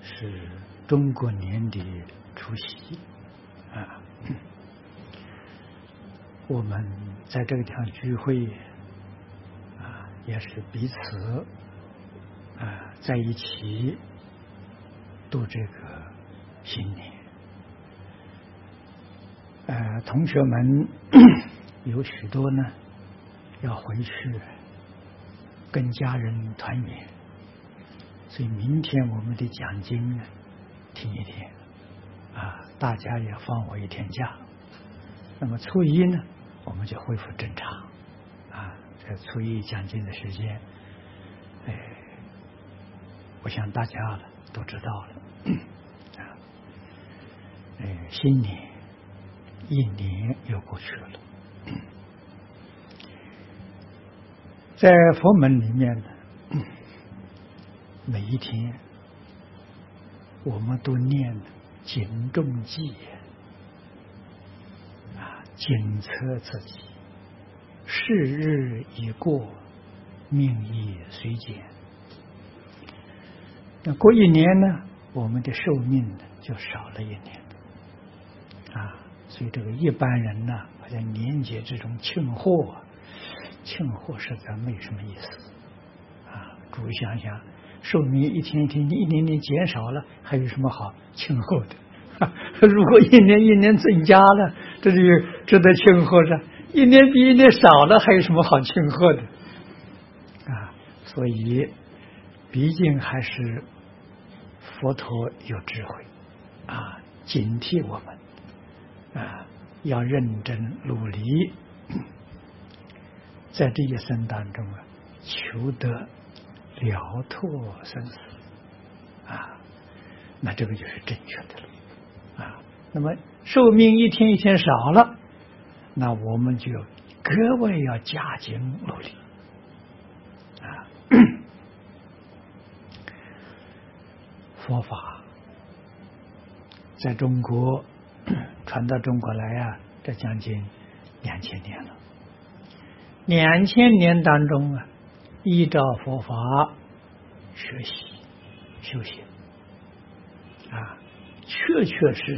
是中国年的除夕啊，我们在这个地方聚会啊，也是彼此在一起度这个新年。同学们有许多呢要回去跟家人团圆，所以明天我们的讲经呢停一天啊，大家也放我一天假。那么初一呢，我们就恢复正常啊。在初一讲经的时间，我想大家都知道了啊。新年一年又过去了，在佛门里面呢，每一天我们都念警钟记啊，检测自己，是日已过，命亦随减。那过一年呢，我们的寿命呢就少了一年啊。所以这个一般人呢，好像年节这种庆贺实在没什么意思啊。诸位想想，寿命一天一年减少了，还有什么好庆贺的？如果一年增加了，这就值得庆贺着；一年比一年少了，还有什么好庆贺的？啊，所以毕竟还是佛陀有智慧啊，警惕我们啊，要认真努力，在这一生当中求得了脱生死啊，那这个就是正确的了啊。那么寿命一天一天少了，那我们就格外要加紧努力啊。佛法在中国传到中国来这将近2000年了。2000年当中依照佛法学习修行啊，确实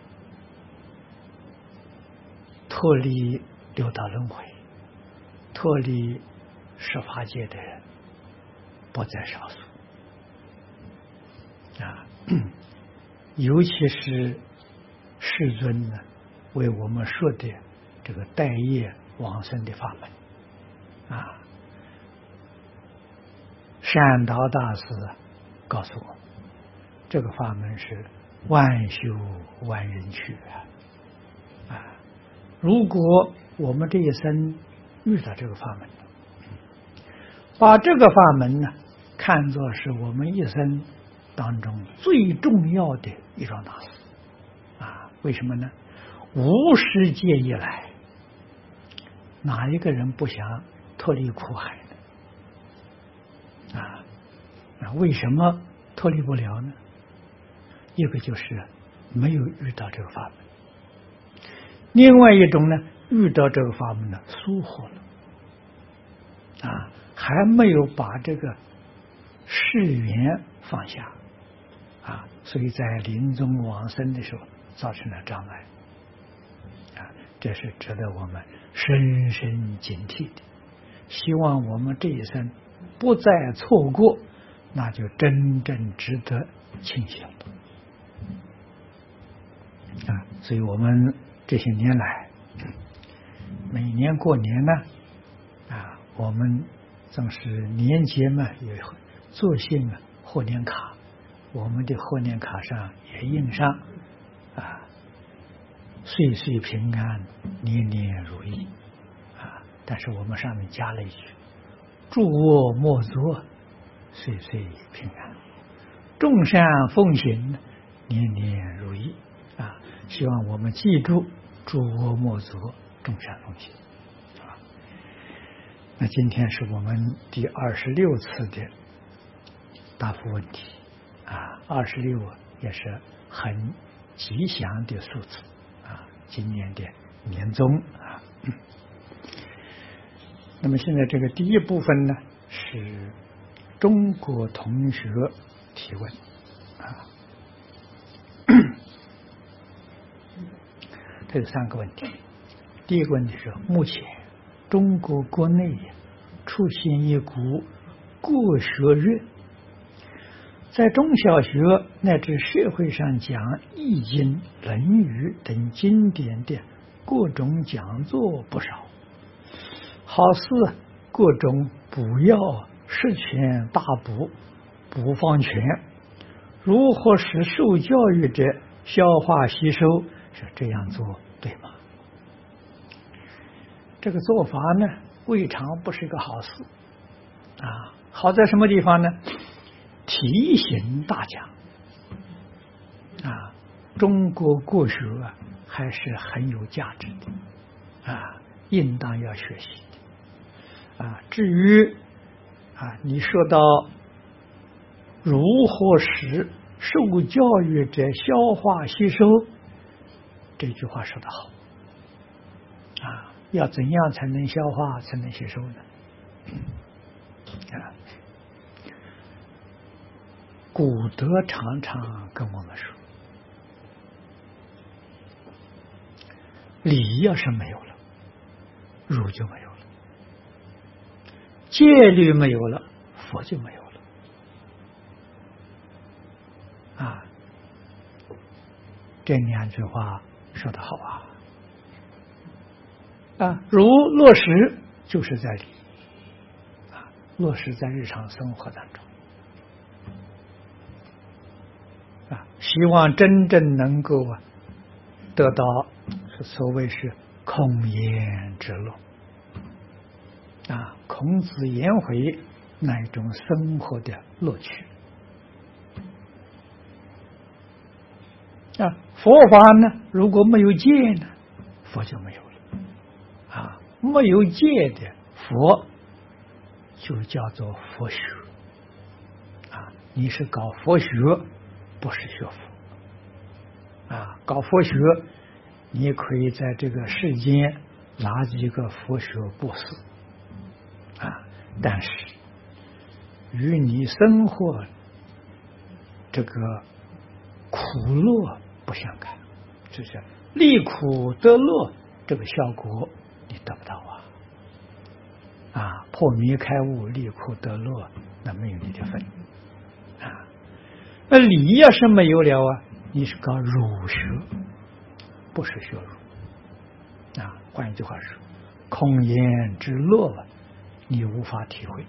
脱离六道轮回，脱离十法界的人不在少数啊。尤其是世尊呢为我们说的这个带业往生的法门啊，善导大师告诉我们，这个法门是万修万人去啊。如果我们这一生遇到这个法门，把这个法门呢看作是我们一生当中最重要的一桩大事啊。为什么呢？无始界以来，哪一个人不想脱离苦海呢？为什么脱离不了呢？一个就是没有遇到这个法门，另外一种呢，遇到这个法门呢疏忽了还没有把这个誓缘放下所以在临终往生的时候造成了障碍这是值得我们深深警惕的。希望我们这一生不再错过，那就真正值得庆幸了所以我们这些年来每年过年呢我们正是年节嘛，有做信贺年卡，我们的贺年卡上也印上岁岁平安，年年如意但是我们上面加了一句，诸恶莫作，岁岁平安，众善奉行，年年如意希望我们记住诸恶莫作，众善奉行那今天是我们第26次的答复问题26也是很吉祥的数字今年的年终那么现在这个第一部分呢是中国同学提问它有3个问题。第一个问题是，目前中国国内出现一股过学热，在中小学乃至社会上讲《易经》《论语》等经典的各种讲座不少，好似各种补药、十全大补、补方全，如何使受教育者消化吸收？是这样做对吗？这个做法呢，未尝不是一个好事啊。好在什么地方呢？提醒大家啊，中国国学还是很有价值的啊，应当要学习的啊。至于你说到如何使受教育者消化吸收，这句话说得好啊，要怎样才能消化才能吸收呢？古德常常跟我们说，理要是没有了，儒就没有了；戒律没有了，佛就没有了。啊，这2句话说得好啊！儒落实就是在理落实在日常生活当中。希望真正能够得到所谓是孔颜之乐孔子颜回那一种生活的乐趣佛法呢，如果没有戒呢，佛就没有了没有戒的佛就叫做佛学你是搞佛学，不是学佛搞佛学，你可以在这个世间拿几个佛学博士但是与你生活这个苦乐不相干，就是利苦得乐这个效果你得不到破迷开悟，利苦得乐，那没有你的份那理要是没有了你是搞儒学，不是学儒换一句话说，孔颜之乐你无法体会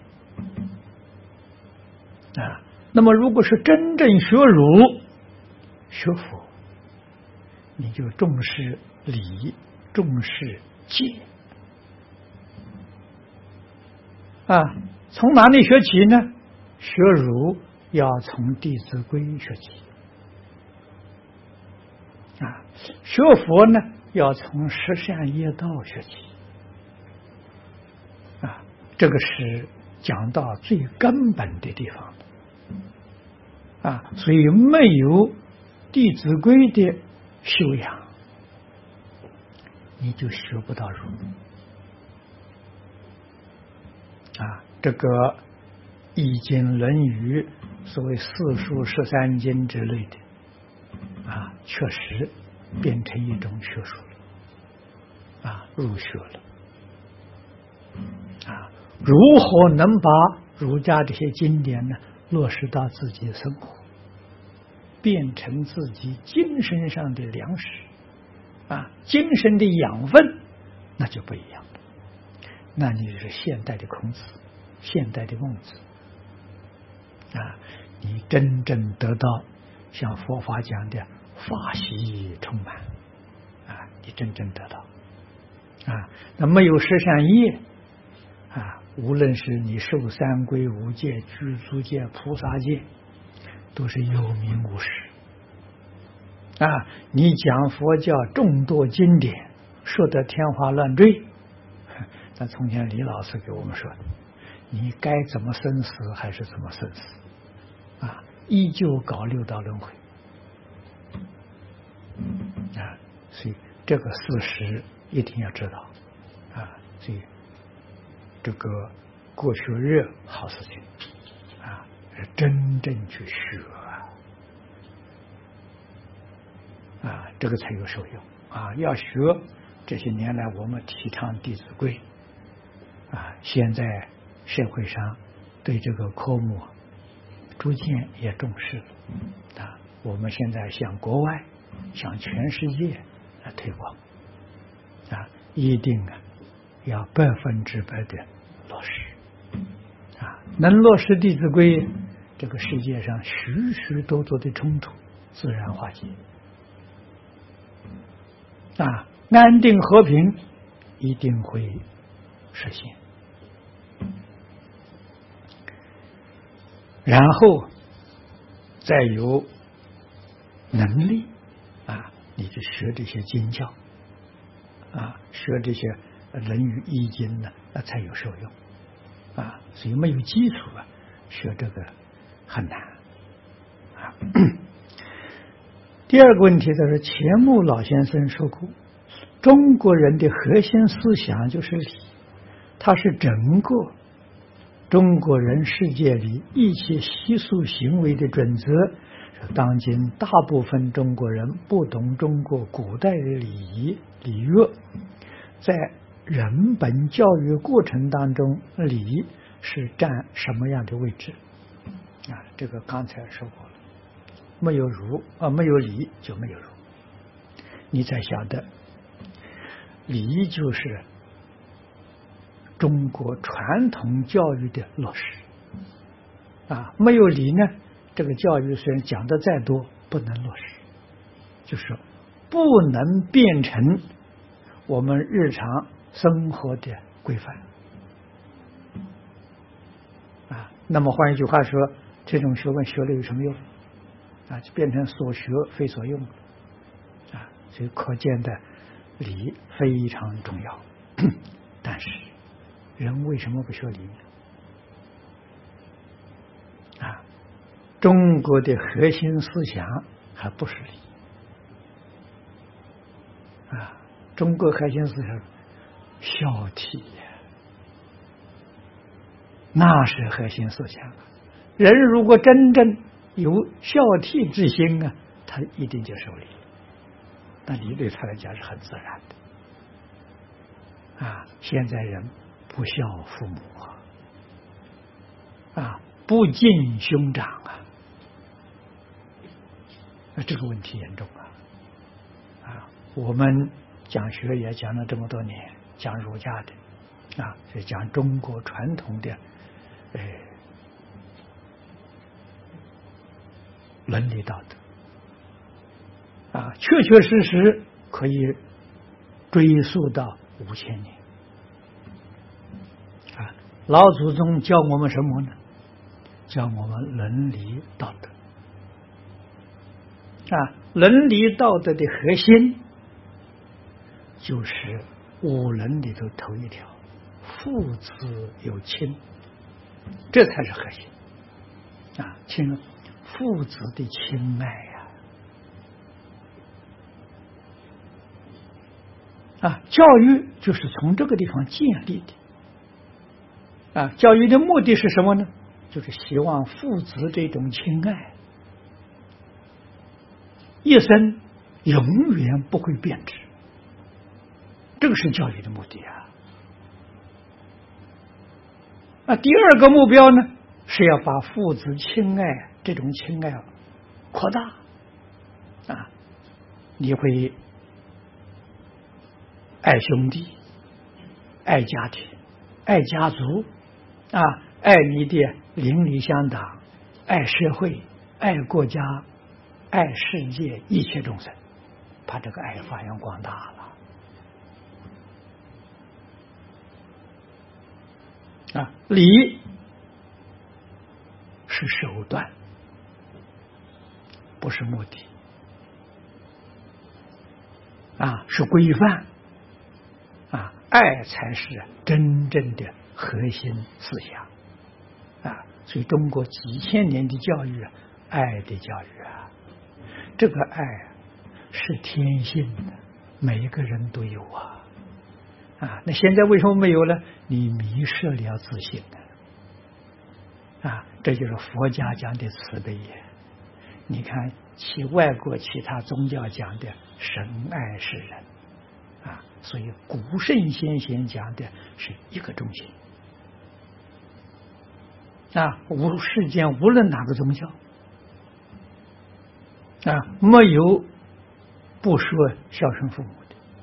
那么如果是真正学儒学佛，你就重视理，重视戒从哪里学起呢？学儒要从《弟子规》学起学佛呢要从十善业道学起这个是讲到最根本的地方所以没有《弟子规》的修养，你就学不到儒这个《易经》《论语》所谓4书13经之类的确实变成一种学术了入学了如何能把儒家这些经典呢落实到自己的生活，变成自己精神上的粮食精神的养分，那就不一样了。那你是现代的孔子，现代的孟子你真正得到像佛法讲的法喜充满你真正得到那没有十善业无论是你受三规五戒、具足戒、菩萨戒，都是有名无实你讲佛教众多经典说得天花乱坠，咱从前李老师给我们说的，你该怎么生死还是怎么生死依旧搞六道轮回所以这个事实一定要知道所以这个过学日好事情是真正去学这个才有受用要学这些年来我们提倡《弟子规》现在社会上对这个科目逐渐也重视了我们现在向国外、向全世界来推广一定要100%的落实能落实《弟子规》，这个世界上许许多多的冲突自然化解安定和平一定会实现。然后再有能力你去学这些经教学这些《论语》《易经》呢，那才有受用所以没有基础学这个很难第二个问题就是钱穆老先生说过，中国人的核心思想就是礼，它是整个中国人世界里一切习俗行为的准则。当今大部分中国人不懂中国古代的礼仪礼乐，在人本教育过程当中，礼是占什么样的位置这个刚才说过了，没有儒没有礼就没有儒。你才晓得礼仪就是中国传统教育的落实没有礼呢，这个教育虽然讲的再多，不能落实，就是不能变成我们日常生活的规范那么换一句话说，这种学问学了有什么用就变成所学非所用所以可见的礼非常重要但是人为什么不学礼呢中国的核心思想还不是礼中国核心思想孝悌那是核心思想人如果真正有孝悌之心他一定就受礼，那礼对他来讲是很自然的现在人不孝父母不敬兄长这个问题严重我们讲学也讲了这么多年，讲儒家的所以讲中国传统的伦理道德确确实实可以追溯到5000年老祖宗教我们什么呢？教我们伦理道德伦理道德的核心就是五伦里头头一条，父子有亲，这才是核心亲父子的亲爱教育就是从这个地方建立的教育的目的是什么呢？就是希望父子这种亲爱一生永远不会变质，这个是教育的目的第二个目标呢，是要把父子亲爱这种亲爱扩大你会爱兄弟，爱家庭，爱家族爱你的邻里乡党，爱社会，爱国家，爱世界一切众生，把这个爱发扬光大了礼是手段，不是目的是规范爱才是真正的核心思想所以中国几千年的教育爱的教育这个爱是天性的，每一个人都有那现在为什么没有了？你迷失了自信这就是佛家讲的慈悲你看外国其他宗教讲的神爱世人啊，所以古圣先贤讲的是一个中心啊，世间无论哪个宗教啊，没有不说孝顺父母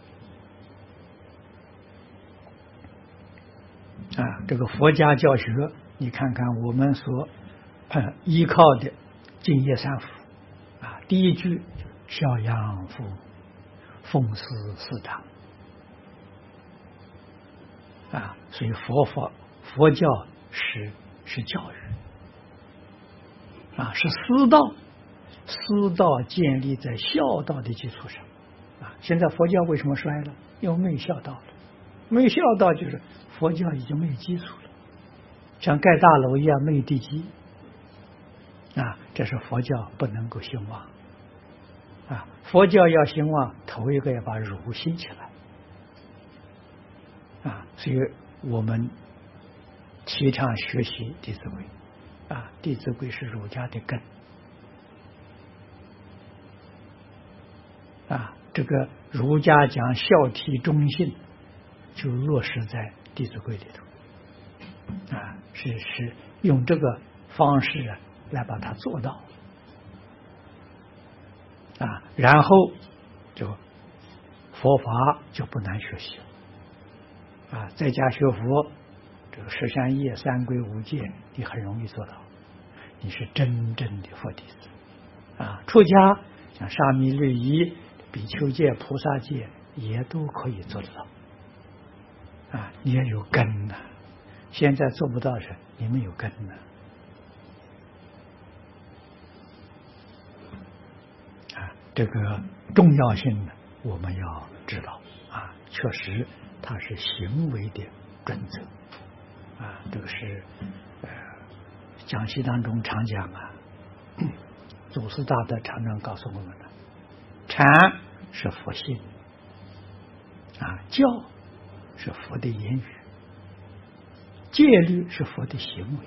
的啊。这个佛家教学，你看看我们所依靠的敬业三福啊，第一句孝养父母，奉事师长啊，所以佛教是教育啊，是师道。师道建立在孝道的基础上啊。现在佛教为什么衰了？因为没有孝道了。没有孝道，就是佛教已经没有基础了，像盖大楼一样没有地基啊。这是佛教不能够兴旺啊。佛教要兴旺，头一个要把儒兴起来啊。所以我们提倡学习《弟子规》啊，《弟子规》是儒家的根。啊，这个儒家讲孝悌忠信，就落实在《弟子规》里头，啊，是用这个方式来把它做到，啊，然后就佛法就不难学习了，啊，在家学佛，这个十善业、三规五戒，你很容易做到，你是真正的佛弟子，啊，出家像沙弥、律仪、比丘戒、菩萨戒也都可以做得到啊！你也有根呐、现在做不到是你们有根呐、啊！这个重要性呢，我们要知道啊！确实，它是行为的准则啊！这个是讲习当中常讲啊，祖师大德常常告诉我们的。禅是佛性啊，教是佛的言语，戒律是佛的行为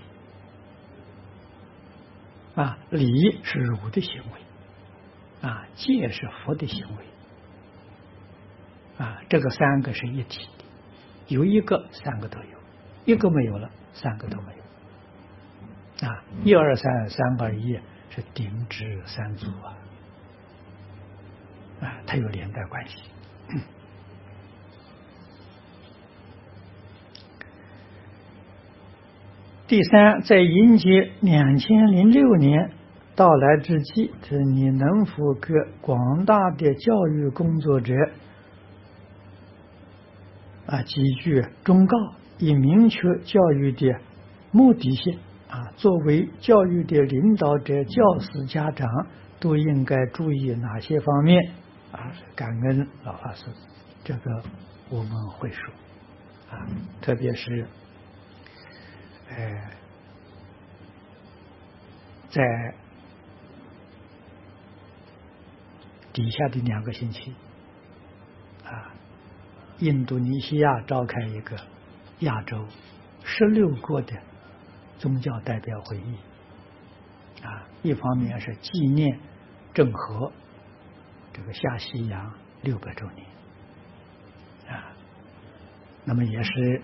啊，礼是儒的行为啊，戒是佛的行为啊，这个三个是一体的，有一个三个都有，一个没有了三个都没有啊，一二三，三二一是顶至三足啊。啊，它有连带关系。第三，在迎接2006年到来之际，你能否给广大的教育工作者几句忠告，以明确教育的目的性啊？作为教育的领导者、教师、家长都应该注意哪些方面？啊，感恩老法师，这个我们会说啊，特别是在底下的2个星期啊，印度尼西亚召开一个亚洲16国的宗教代表会议啊，一方面是纪念郑和这个下西洋600周年啊，那么也是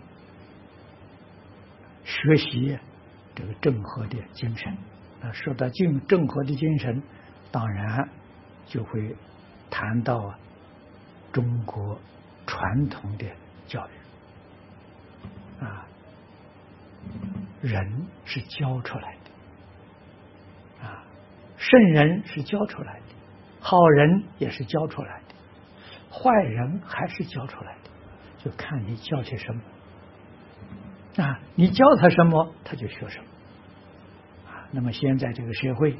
学习这个郑和的精神啊。说到郑和的精神，当然就会谈到中国传统的教育啊，人是教出来的啊，圣人是教出来的。好人也是教出来的，坏人还是教出来的，就看你教些什么啊！你教他什么，他就学什么啊。那么现在这个社会，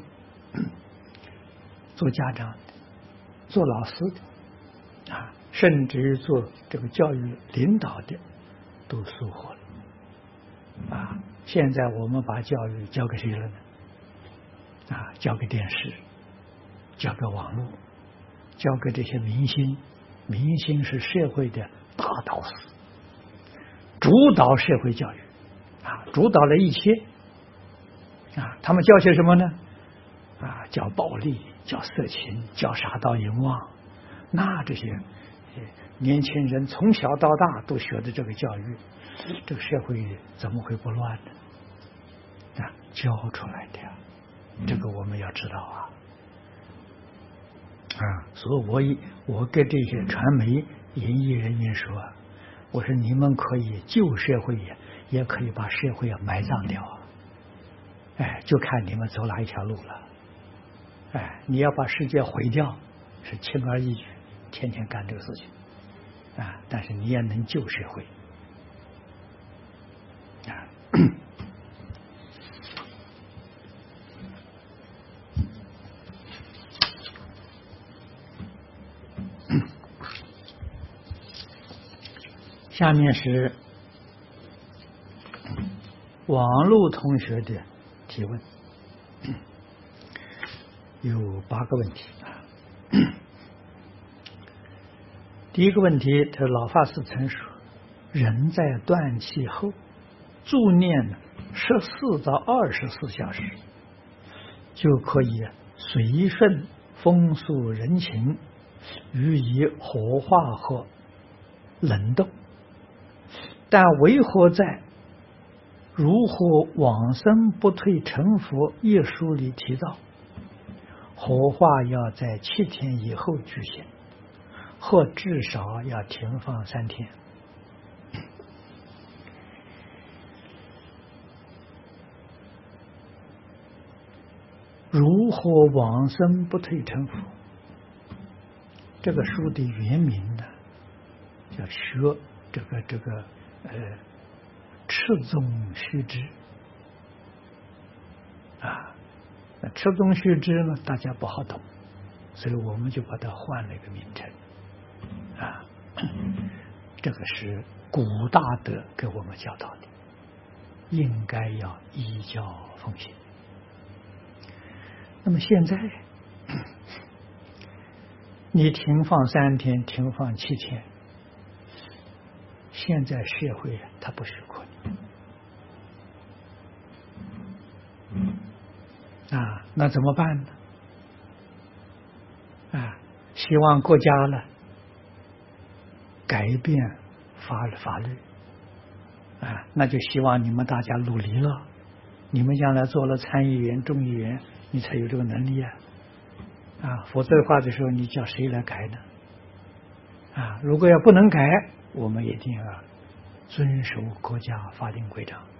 做家长的、做老师的啊，甚至做这个教育领导的，都疏忽了啊！现在我们把教育交给谁了呢？啊，交给电视。交给网络，交给这些明星，明星是社会的大导师，主导社会教育啊，主导了一切啊。他们教些什么呢？啊， 叫暴力，叫色情，叫杀盗淫妄，那这些年轻人从小到大都学的这个教育，这个社会怎么会不乱呢？教出来的呀，这个我们要知道啊。所以我跟这些传媒演艺人员说，我说你们可以救社会，也可以把社会埋葬掉，就看你们走哪一条路了。你要把世界毁掉是轻而易举，天天干这个事情但是你也能救社会下面是网络同学的提问，有8个问题。第一个问题，他老法师曾说，人在断气后助念14到24小时，就可以随顺风俗人情，予以活化和冷冻。但为何在《如何往生不退成佛》一书里提到，活化要在7天以后举行，或至少要停放3天？如何往生不退成佛？这个书的原名呢，叫学这个赤宗须知那赤宗须知呢，大家不好懂，所以我们就把它换了一个名称这个是古大德给我们教导的，应该要依教奉行。那么现在你停放3天，停放7天，现在社会它不许可那怎么办呢？希望国家呢改变法律那就希望你们大家努力了，你们将来做了参议员、众议员，你才有这个能力否则的话的时候，你叫谁来改呢？如果要不能改，我们一定要遵守国家法定规章。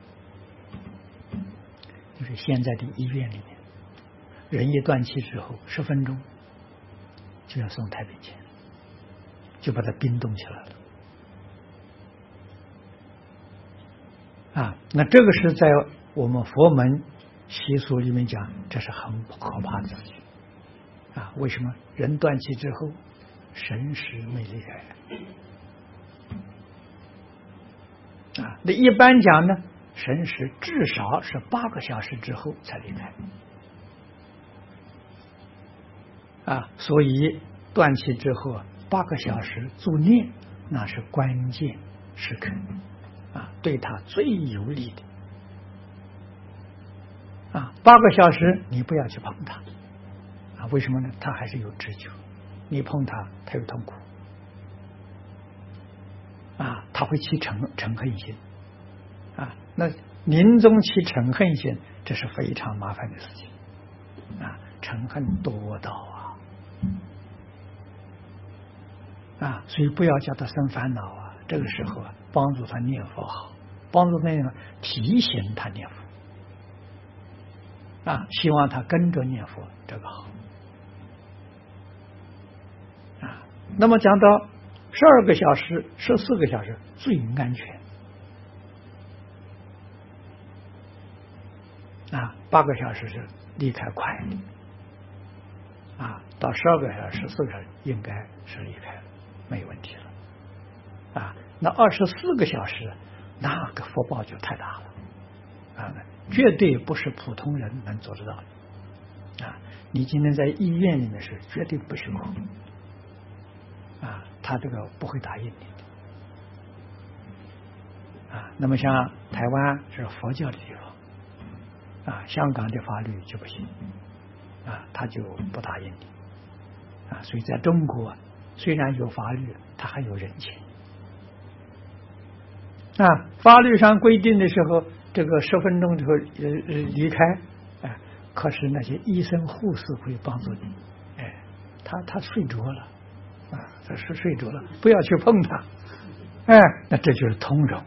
就是现在的医院里面，人一断气之后10分钟就要送太平间，就把它冰冻起来了那这个是在我们佛门习俗里面讲，这是很可怕的事情为什么？人断气之后神识没离开那一般讲呢，神识至少是8个小时之后才离开所以断气之后8个小时助念，那是关键时刻对他最有利的8个小时你不要去碰他为什么呢？他还是有知觉，你碰他有痛苦他会起嗔恨心那临终起嗔恨心，这是非常麻烦的事情嗔恨多到所以不要叫他生烦恼这个时候帮助他念佛好，帮助他念佛，提醒他念佛希望他跟着念佛，这个好那么讲到12个小时、14个小时最安全8个小时是离开快的到12个小时、14个小时应该是离开了，没问题了那24个小时那个福报就太大了绝对不是普通人能做得到的你今天在医院里面是绝对不许哭他这个不会答应你那么像台湾是佛教的地方香港的法律就不行他就不答应你所以在中国虽然有法律，它还有人情法律上规定的时候，这个10分钟之后离开可是那些医生护士会帮助你他睡着了他是睡着了，不要去碰他那这就是通融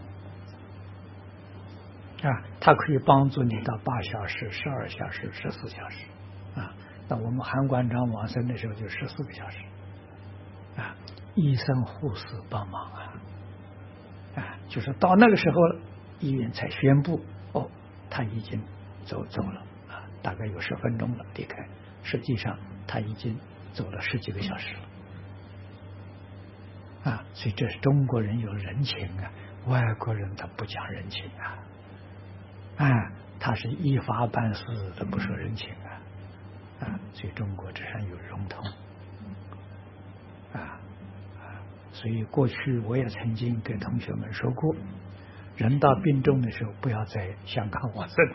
它可以帮助你到8小时、12小时、14小时那我们韩馆长往生的时候就14个小时医生护士帮忙就是到那个时候医院才宣布他已经走了大概有10分钟了离开，实际上他已经走了10几个小时了所以这是中国人有人情外国人他不讲人情他是依法办事，他不说人情所以中国这上有融通所以过去我也曾经给同学们说过，人到病重的时候不要在香港往生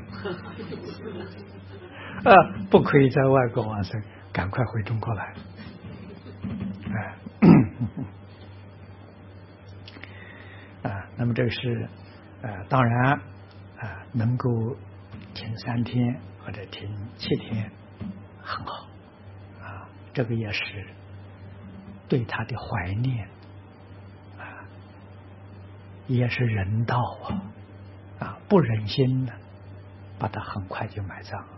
不可以在外国往生，赶快回中国来那么这个是当然能够停3天或者停7天很好这个也是对他的怀念也是人道不忍心把他很快就埋葬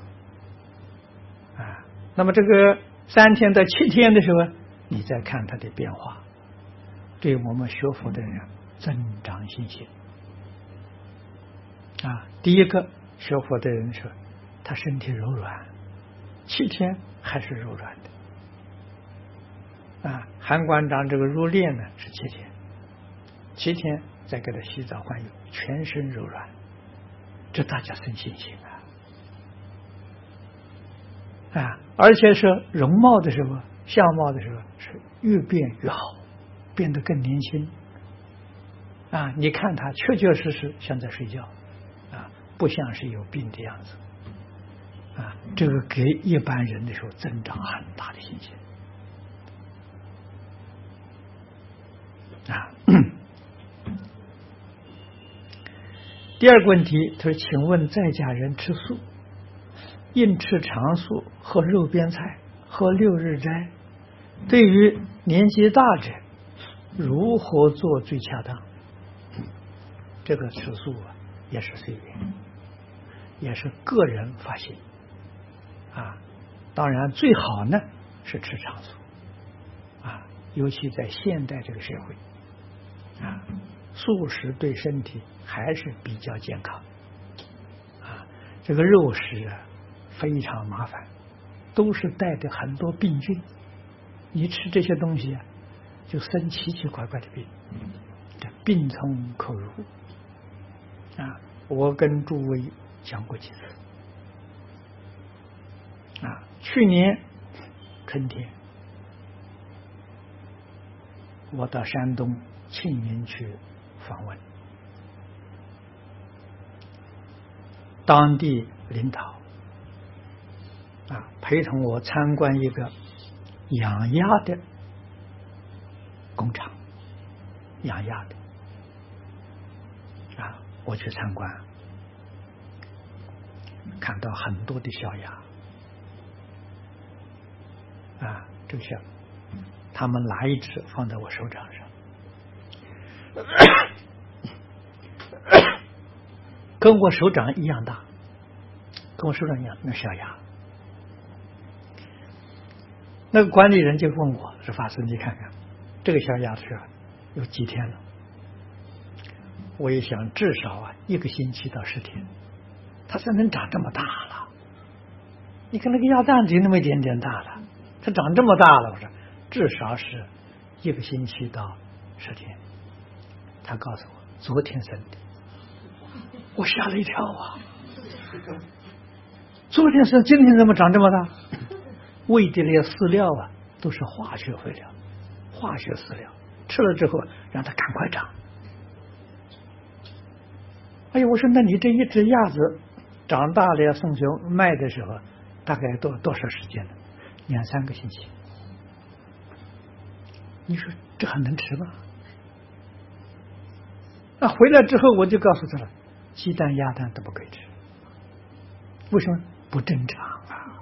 那么这个3天到7天的时候，你再看他的变化，对我们学佛的人增长信心第一个学佛的人说他身体柔软，7天还是柔软的韩馆长这个入殓呢是7天，7天再给他洗澡换油，全身柔软，这大家生信心而且是容貌的时候，相貌的时候是越变越好，变得更年轻你看他确确实实像在睡觉不像是有病的样子这个给一般人的时候增长很大的信心第二个问题，他说请问在家人吃素，应吃长素，喝肉边菜，喝6日斋，对于年纪大者如何做最恰当？这个吃素也是随缘，也是个人发心当然最好呢是吃长素尤其在现代这个社会素食对身体还是比较健康这个肉食非常麻烦，都是带着很多病菌，你吃这些东西就生奇奇怪怪的病，这病从口入我跟诸位讲过几次去年春天我到山东庆云去访问，当地领导陪同我参观一个养鸭的工厂，养鸭的我去参观，看到很多的小鸭这个小他们拿一只放在我手掌上跟我手掌一样大，跟我手掌一样，那小鸭。那个管理人就问我说：“法师，你看看这个小鸭子有几天了？”我一想，至少1个星期到10天，它才能长这么大了。你看那个鸭蛋就那么一点点大了，它长这么大了，我说至少是1个星期到10天。他告诉我昨天生的，我吓了一跳昨天生，今天怎么长这么大？喂的那些饲料都是化学肥料，化学饲料，吃了之后让它赶快长。哎呀，我说那你这一只鸭子长大了要送去卖的时候， 大概多少时间呢？2、3个星期。你说这还能吃吗？那回来之后我就告诉他了，鸡蛋、鸭蛋都不可以吃。为什么？不正常啊！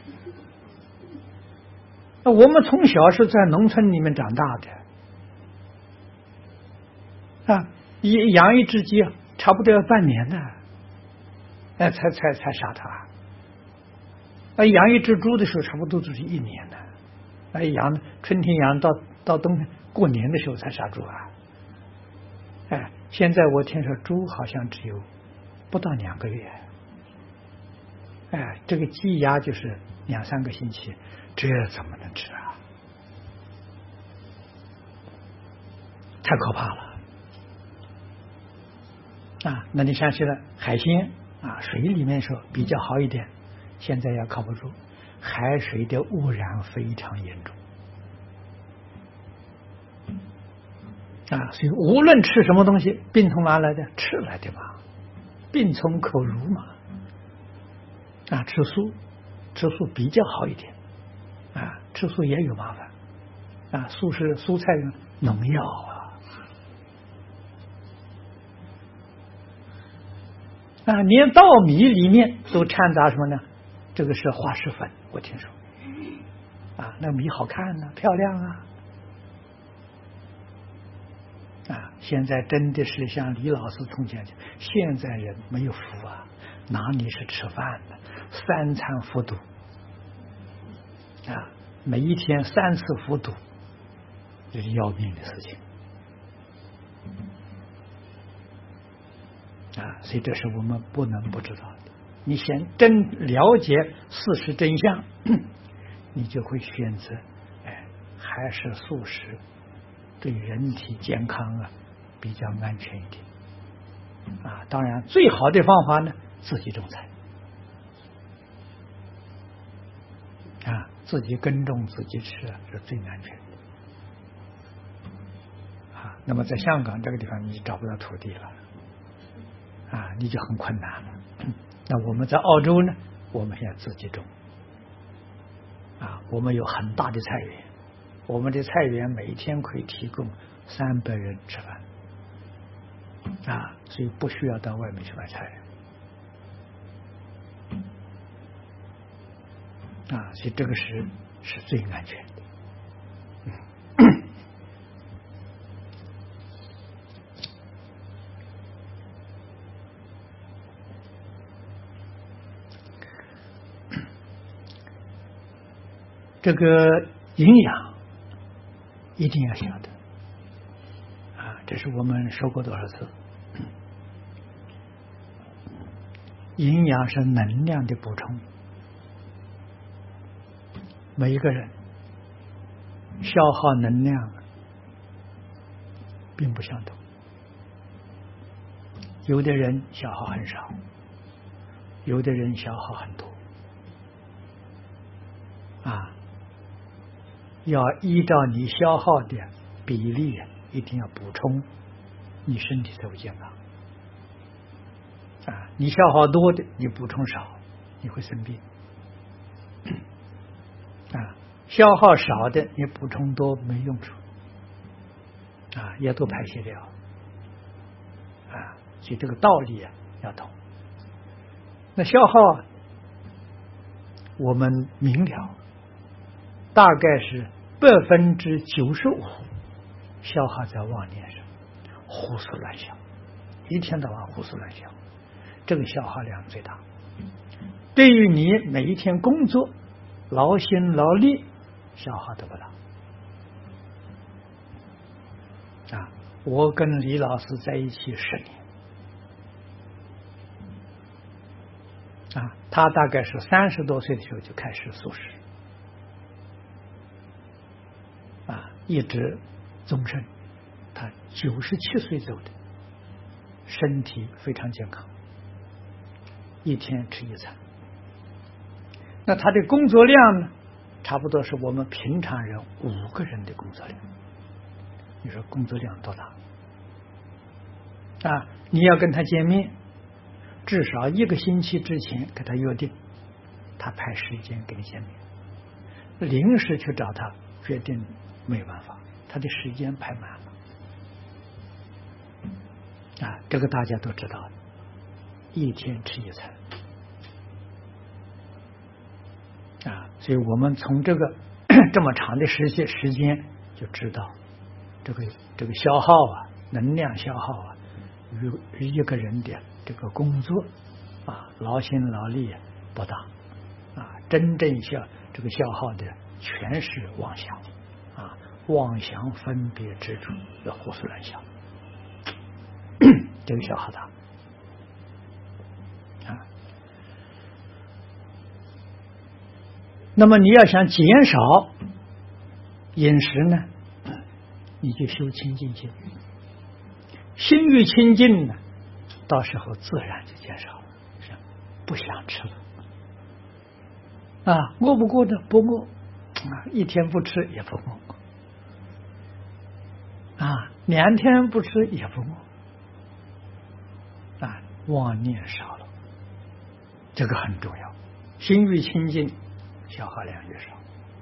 那我们从小是在农村里面长大的啊，养一只鸡差不多要半年的，才杀它。养一只猪的时候，差不多就是1年的。春天养到冬天过年的时候才杀猪啊。现在我听说猪好像只有不到2个月。这个鸡鸭就是2、3个星期，这怎么能吃啊？太可怕了啊！那你想起来海鲜啊，水里面说比较好一点，现在也靠不住，海水的污染非常严重啊！所以无论吃什么东西，病从哪来的？吃来的嘛，病从口入嘛。吃素比较好一点吃素也有麻烦素是蔬菜农药连稻米里面都掺杂什么呢？这个是化石粉，我听说那米好看漂亮现在真的是像李老师从前讲，现在人没有福哪里是吃饭的？3餐服毒每一天3次服毒，这是要命的事情所以这是我们不能不知道的。你先真了解事实真相，你就会选择还是素食，对人体健康比较安全一点当然最好的方法呢，自己种菜自己耕种自己吃是最安全的那么在香港这个地方你找不到土地了你就很困难了。那我们在澳洲呢，我们现在自己种我们有很大的菜园，我们的菜园每天可以提供300人吃饭所以不需要到外面去买菜所以这个是最安全的。这个营养一定要晓得这是我们说过多少次。营养是能量的补充，每一个人消耗能量并不相同，有的人消耗很少，有的人消耗很多要依照你消耗的比例一定要补充，你身体才会健康你消耗多的你补充少，你会生病消耗少的你补充多没用处也都排泄掉所以这个道理要懂。那消耗我们明了，大概是95%消耗在妄念上，胡思乱想，一天到晚胡思乱想，这个消耗量最大。对于你每一天工作劳心劳力消耗得不大我跟李老师在一起10年他大概是30多岁的时候就开始素食一直终身，他97岁走的，身体非常健康，一天吃1餐。那他的工作量呢，差不多是我们平常人5个人的工作量。你说工作量多大你要跟他见面，至少1个星期之前给他约定他排时间给你见面。临时去找他，决定没有办法，他的时间排满了。这个大家都知道的，一天吃一餐。所以我们从这个这么长的时间就知道，这个消耗能量消耗与一个人的这个工作劳心劳力不大真正这个消耗的全是妄想妄想分别执着的胡思乱想，这个消耗大那么你要想减少饮食呢，你就修清净心，心欲清净呢，到时候自然就减少了，不想吃了饿不饿呢？不饿一天不吃也不饿2天不吃也不饿妄念少了，这个很重要。心欲清净，消耗量越少。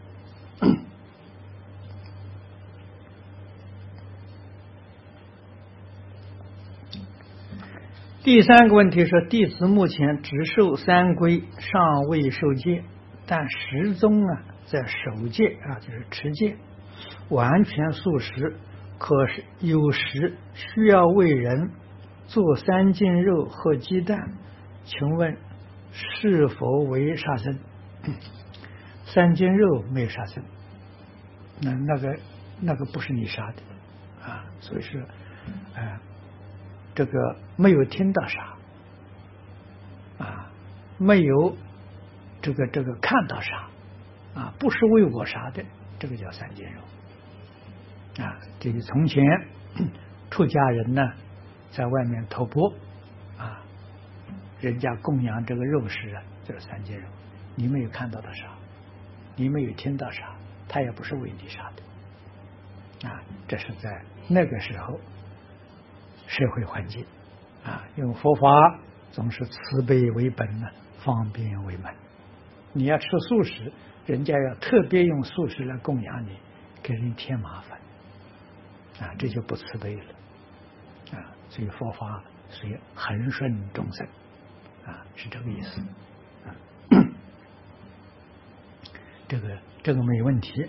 第3个问题是，弟子目前只受3规，尚未受戒，但始终在守戒就是持戒，完全素食，可是有时需要为人做3斤肉和鸡蛋，请问是否为杀生？3斤肉没有杀生，那个不是你杀的所以是这个没有听到杀没有这个看到杀不是为我杀的，这个叫3斤肉这个从前出家人呢在外面偷钵人家供养这个肉食就是3斤肉，你没有看到的杀，你没有听到杀，他也不是为你杀的这是在那个时候社会环境用佛法总是慈悲为本方便为门。你要吃素食，人家要特别用素食来供养你，给人添麻烦这就不慈悲了所以佛法所以恒顺众生是这个意思这个没问题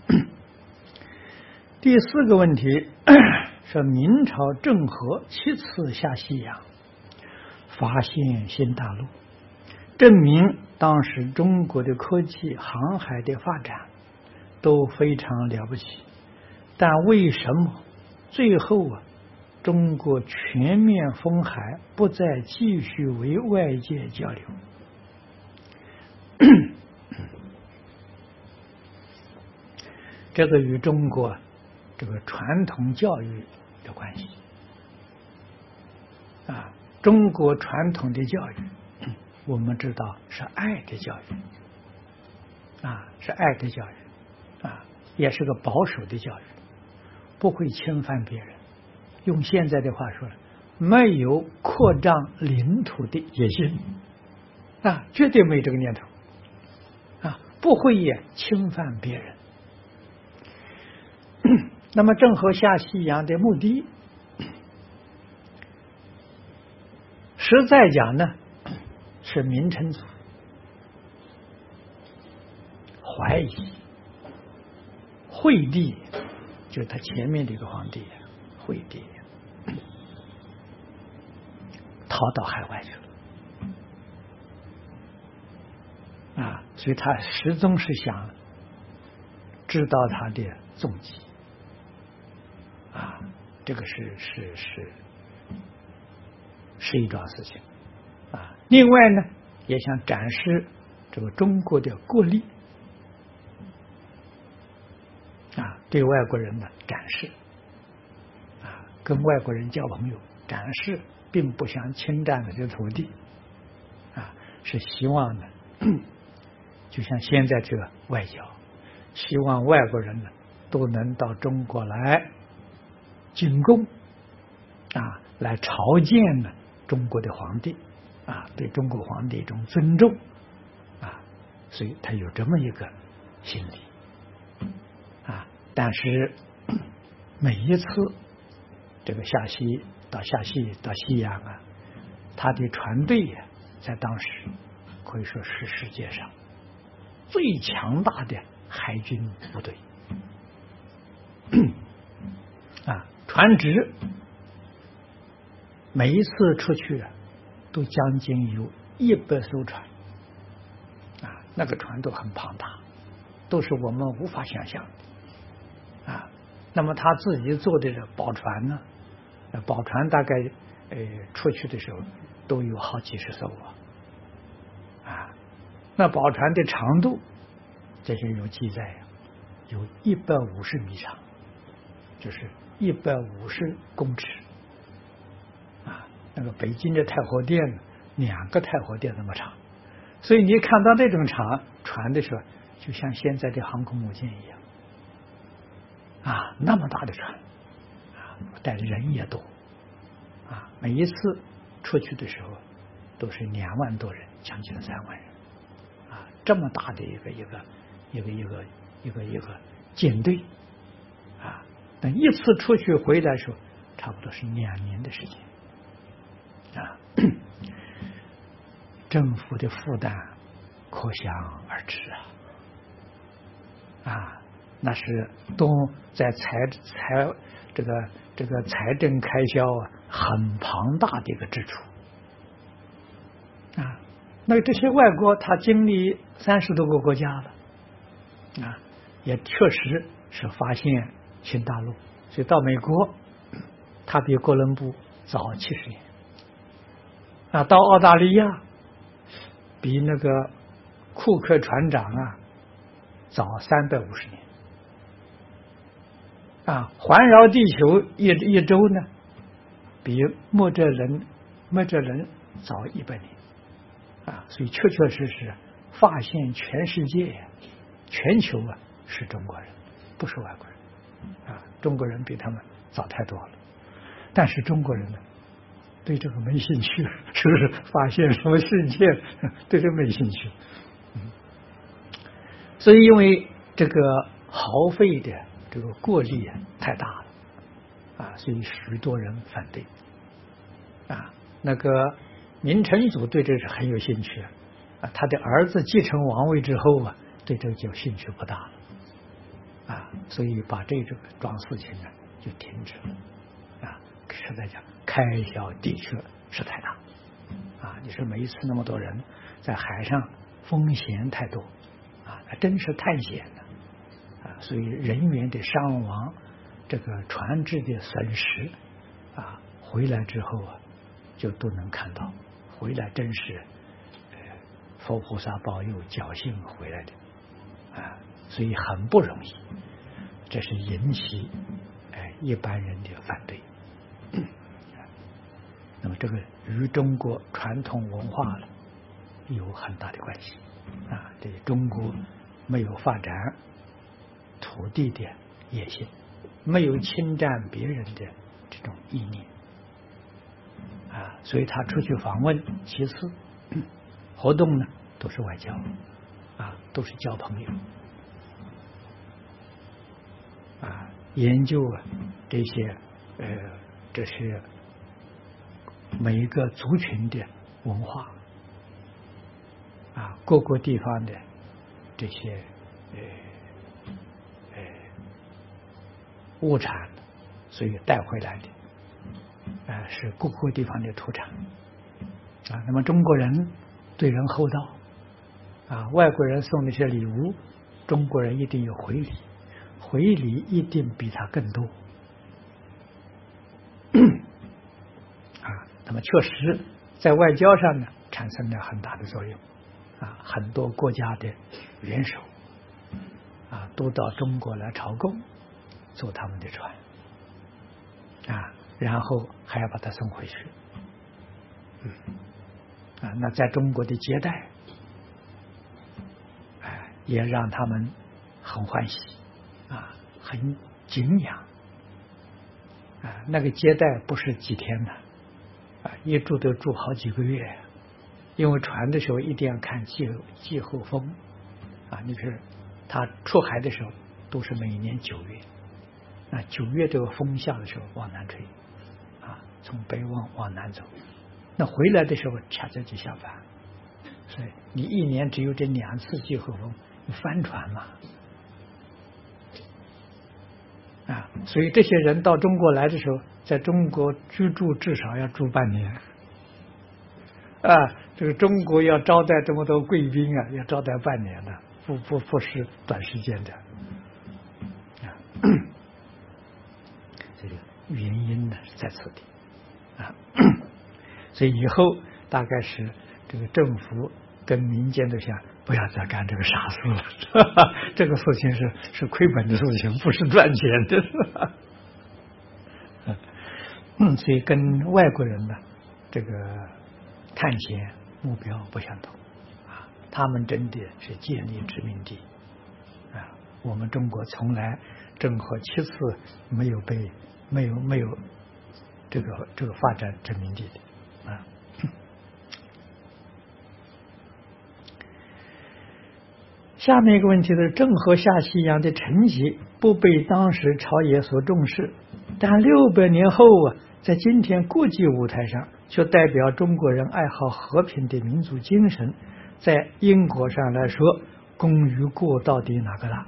第4个问题是明朝郑和7次下西洋，发现新大陆，证明当时中国的科技航海的发展都非常了不起，但为什么最后中国全面封海，不再继续为外界交流？这个与中国这个传统教育的关系中国传统的教育我们知道是爱的教育是爱的教育也是个保守的教育，不会侵犯别人，用现在的话说，没有扩张领土的野心绝对没有这个念头不会也侵犯别人。那么郑和下西洋的目的，实在讲呢，是明成祖怀疑惠帝，就是他前面的一个皇帝惠帝逃到海外去了所以他始终是想知道他的踪迹这个是一桩事情另外呢，也想展示这个中国的国力对外国人呢展示跟外国人交朋友，展示并不想侵占这土地是希望呢就像现在这个外交，希望外国人呢都能到中国来进贡来朝见呢中国的皇帝对中国皇帝一种尊重所以他有这么一个心理啊。但是每一次这个下西到西洋啊，他的船队呀，在当时可以说是世界上最强大的海军部队啊，船只每一次出去啊，都将近有100艘船啊，那个船都很庞大，都是我们无法想象的啊。那么他自己做的宝船呢，宝船大概出去的时候都有好几十艘啊。那宝船的长度，这些有记载，有150米长，就是150公尺啊。那个北京的太和殿，2个太和殿那么长，所以你看到那种船的时候，就像现在的航空母舰一样啊，那么大的船啊，带的人也多啊。每一次出去的时候，都是2万多人，将近3万人啊，这么大的一个舰队啊。那一次出去回来的时候，差不多是2年的时间啊。政府的负担可想而知啊，那是都在这个财政开销啊，很庞大的一个支出啊。那这些外国他经历30多个国家了啊，也确实是发现新大陆，所以到美国，他比哥伦布早70年啊，到澳大利亚比那个库克船长啊早350年啊，环绕地球一周呢，比墨哲人早100年啊，所以确确实实发现全世界全球啊是中国人，不是外国人啊，中国人比他们早太多了，但是中国人呢对这个没兴趣，是不是？发现什么世界对这没兴趣，所以因为这个耗费的这个过力太大了啊，所以许多人反对啊。那个明成祖对这是很有兴趣啊，他的儿子继承王位之后啊，对这个就兴趣不大了啊，所以把这个桩事情呢就停止了啊。实在讲，开销的确是太大啊！你说每一次那么多人在海上，风险太多啊，真是探险的啊，所以人员的伤亡，这个船只的损失啊，回来之后啊，就都能看到，回来真是佛菩萨保佑，侥幸回来的啊，所以很不容易，这是引起一般人的反对。那么这个与中国传统文化有很大的关系啊！对中国没有发展土地的野心，没有侵占别人的这种意念啊，所以他出去访问，其次活动呢都是外交啊，都是交朋友啊，研究这些这是每一个族群的文化啊，各个地方的这些物产，所以带回来的是各个地方的土产啊。那么中国人对人厚道啊，外国人送那些礼物，中国人一定有回礼，回礼一定比他更多啊。那么确实在外交上呢产生了很大的作用啊，很多国家的元首啊都到中国来朝贡，坐他们的船啊，然后还要把它送回去啊，那在中国的接待也让他们很欢喜啊，很敬仰啊。那个接待不是几天的啊，一住都住好几个月，因为船的时候一定要看季候风你比如他出海的时候都是每年9月，9月这个风下的时候往南吹，从北往南走，那回来的时候恰恰就相反，所以你一年只有这2次季候风，你翻船嘛。所以这些人到中国来的时候，在中国居住至少要住半年。这个中国要招待这么多贵宾要招待半年的，不是短时间的。这个原因呢是在此地所以以后大概是这个政府跟民间都想不要再干这个傻事了，这个事情是亏本的事情，不是赚钱的。所以跟外国人呢这个探险目标不相同他们真的是建立殖民地我们中国从来郑和7次没有这个发展殖民地的下面一个问题是，郑和下西洋的成绩不被当时朝野所重视，但600年后在今天国际舞台上却代表中国人爱好和平的民族精神，在因果上来说，功与过到底哪个大？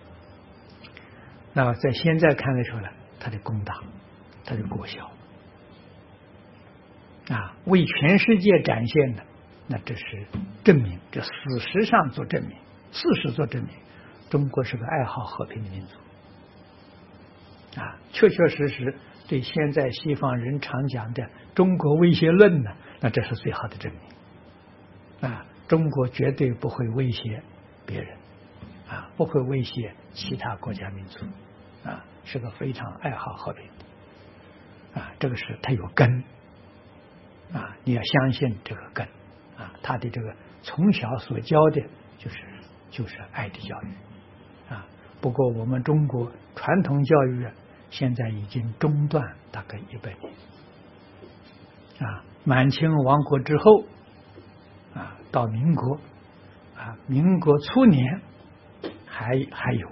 那在现在看来说呢，它的功大，它的过小为全世界展现的，那这是证明，这事实上做证明，事实做证明，中国是个爱好和平的民族确确实实对现在西方人常讲的中国威胁论呢，那这是最好的证明中国绝对不会威胁别人不会威胁其他国家民族是个非常爱好和平的这个是它有根你要相信这个根他的这个从小所教的就是爱的教育不过我们中国传统教育现在已经中断大概100年满清亡国之后到民国民国初年还有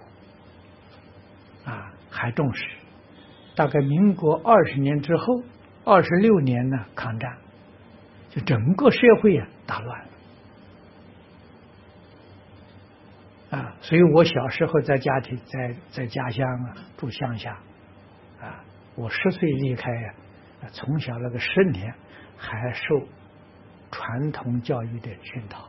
还重视，大概民国20年之后26年呢抗战，就整个社会大乱了所以我小时候在家庭在家乡住乡下我10岁离开从小那个10年还受传统教育的熏陶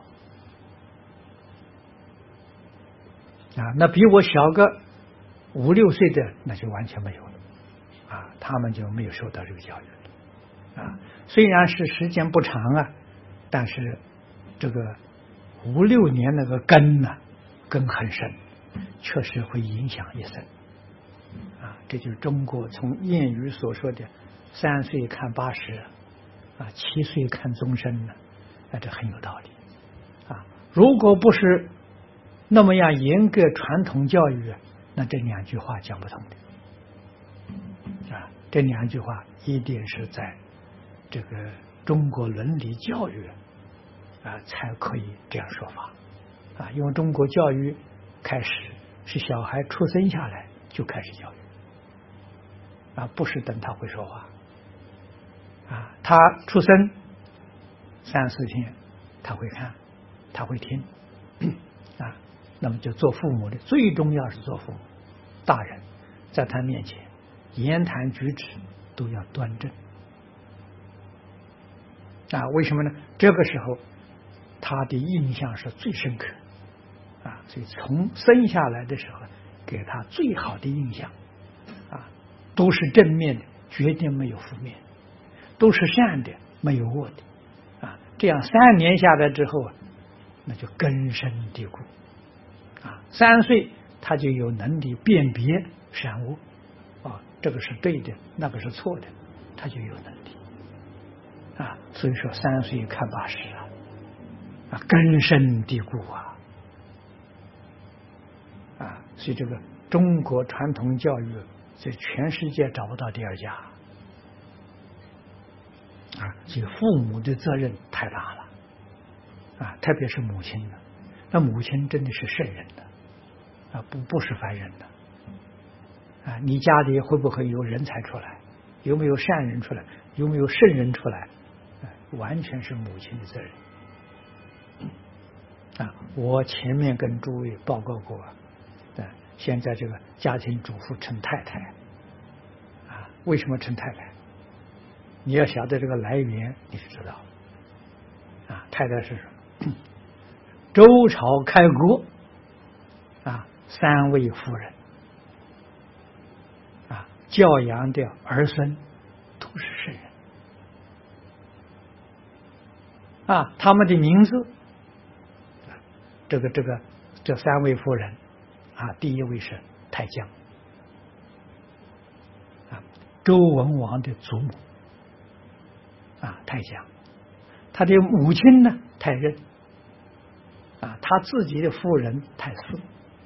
那比我小个5、6岁的那就完全没有了他们就没有受到这个教育了虽然是时间不长但是这个5、6年那个根很深，确实会影响一生这就是中国从谚语所说的3岁看807岁看终身这很有道理如果不是那么样严格传统教育那这2句话讲不通的这2句话一定是在这个中国伦理教育才可以这样说法因为中国教育开始是小孩出生下来就开始教育不是等他会说话他出生3、4天他会看他会听那么就做父母的最重要是做父母大人在他面前言谈举止都要端正为什么呢？这个时候他的印象是最深刻所以从生下来的时候给他最好的印象都是正面的，绝对没有负面，都是善的，没有恶的这样3年下来之后那就根深蒂固3岁他就有能力辨别善恶这个是对的，那个是错的，他就有能力所以说3岁看80根深蒂固所以这个中国传统教育在全世界找不到第2家所以父母的责任太大了特别是母亲那母亲真的是圣人的不是凡人的你家里会不会有人才出来？有没有善人出来？有没有圣人出来？完全是母亲的责任我前面跟诸位报告过现在这个家庭主妇称太太为什么称太太？你要晓得这个来源，你就知道太太是什么？周朝开国3位夫人教养的儿孙都是圣人他们的名字这3位夫人第一位是太姜周文王的祖母太姜，他的母亲呢太任他自己的夫人太姒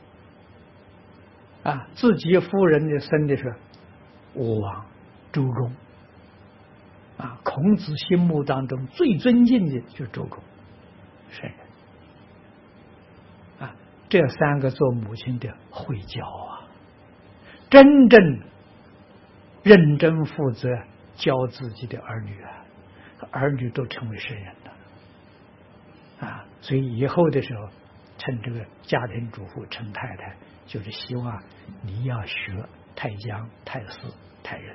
自己夫人的生的是武王周公孔子心目当中最尊敬的就是周公圣人这3个做母亲的会教真正认真负责教自己的儿女儿女都成为圣人了所以以后的时候称这个家庭主妇称太太，就是希望你要学太姜太姒太任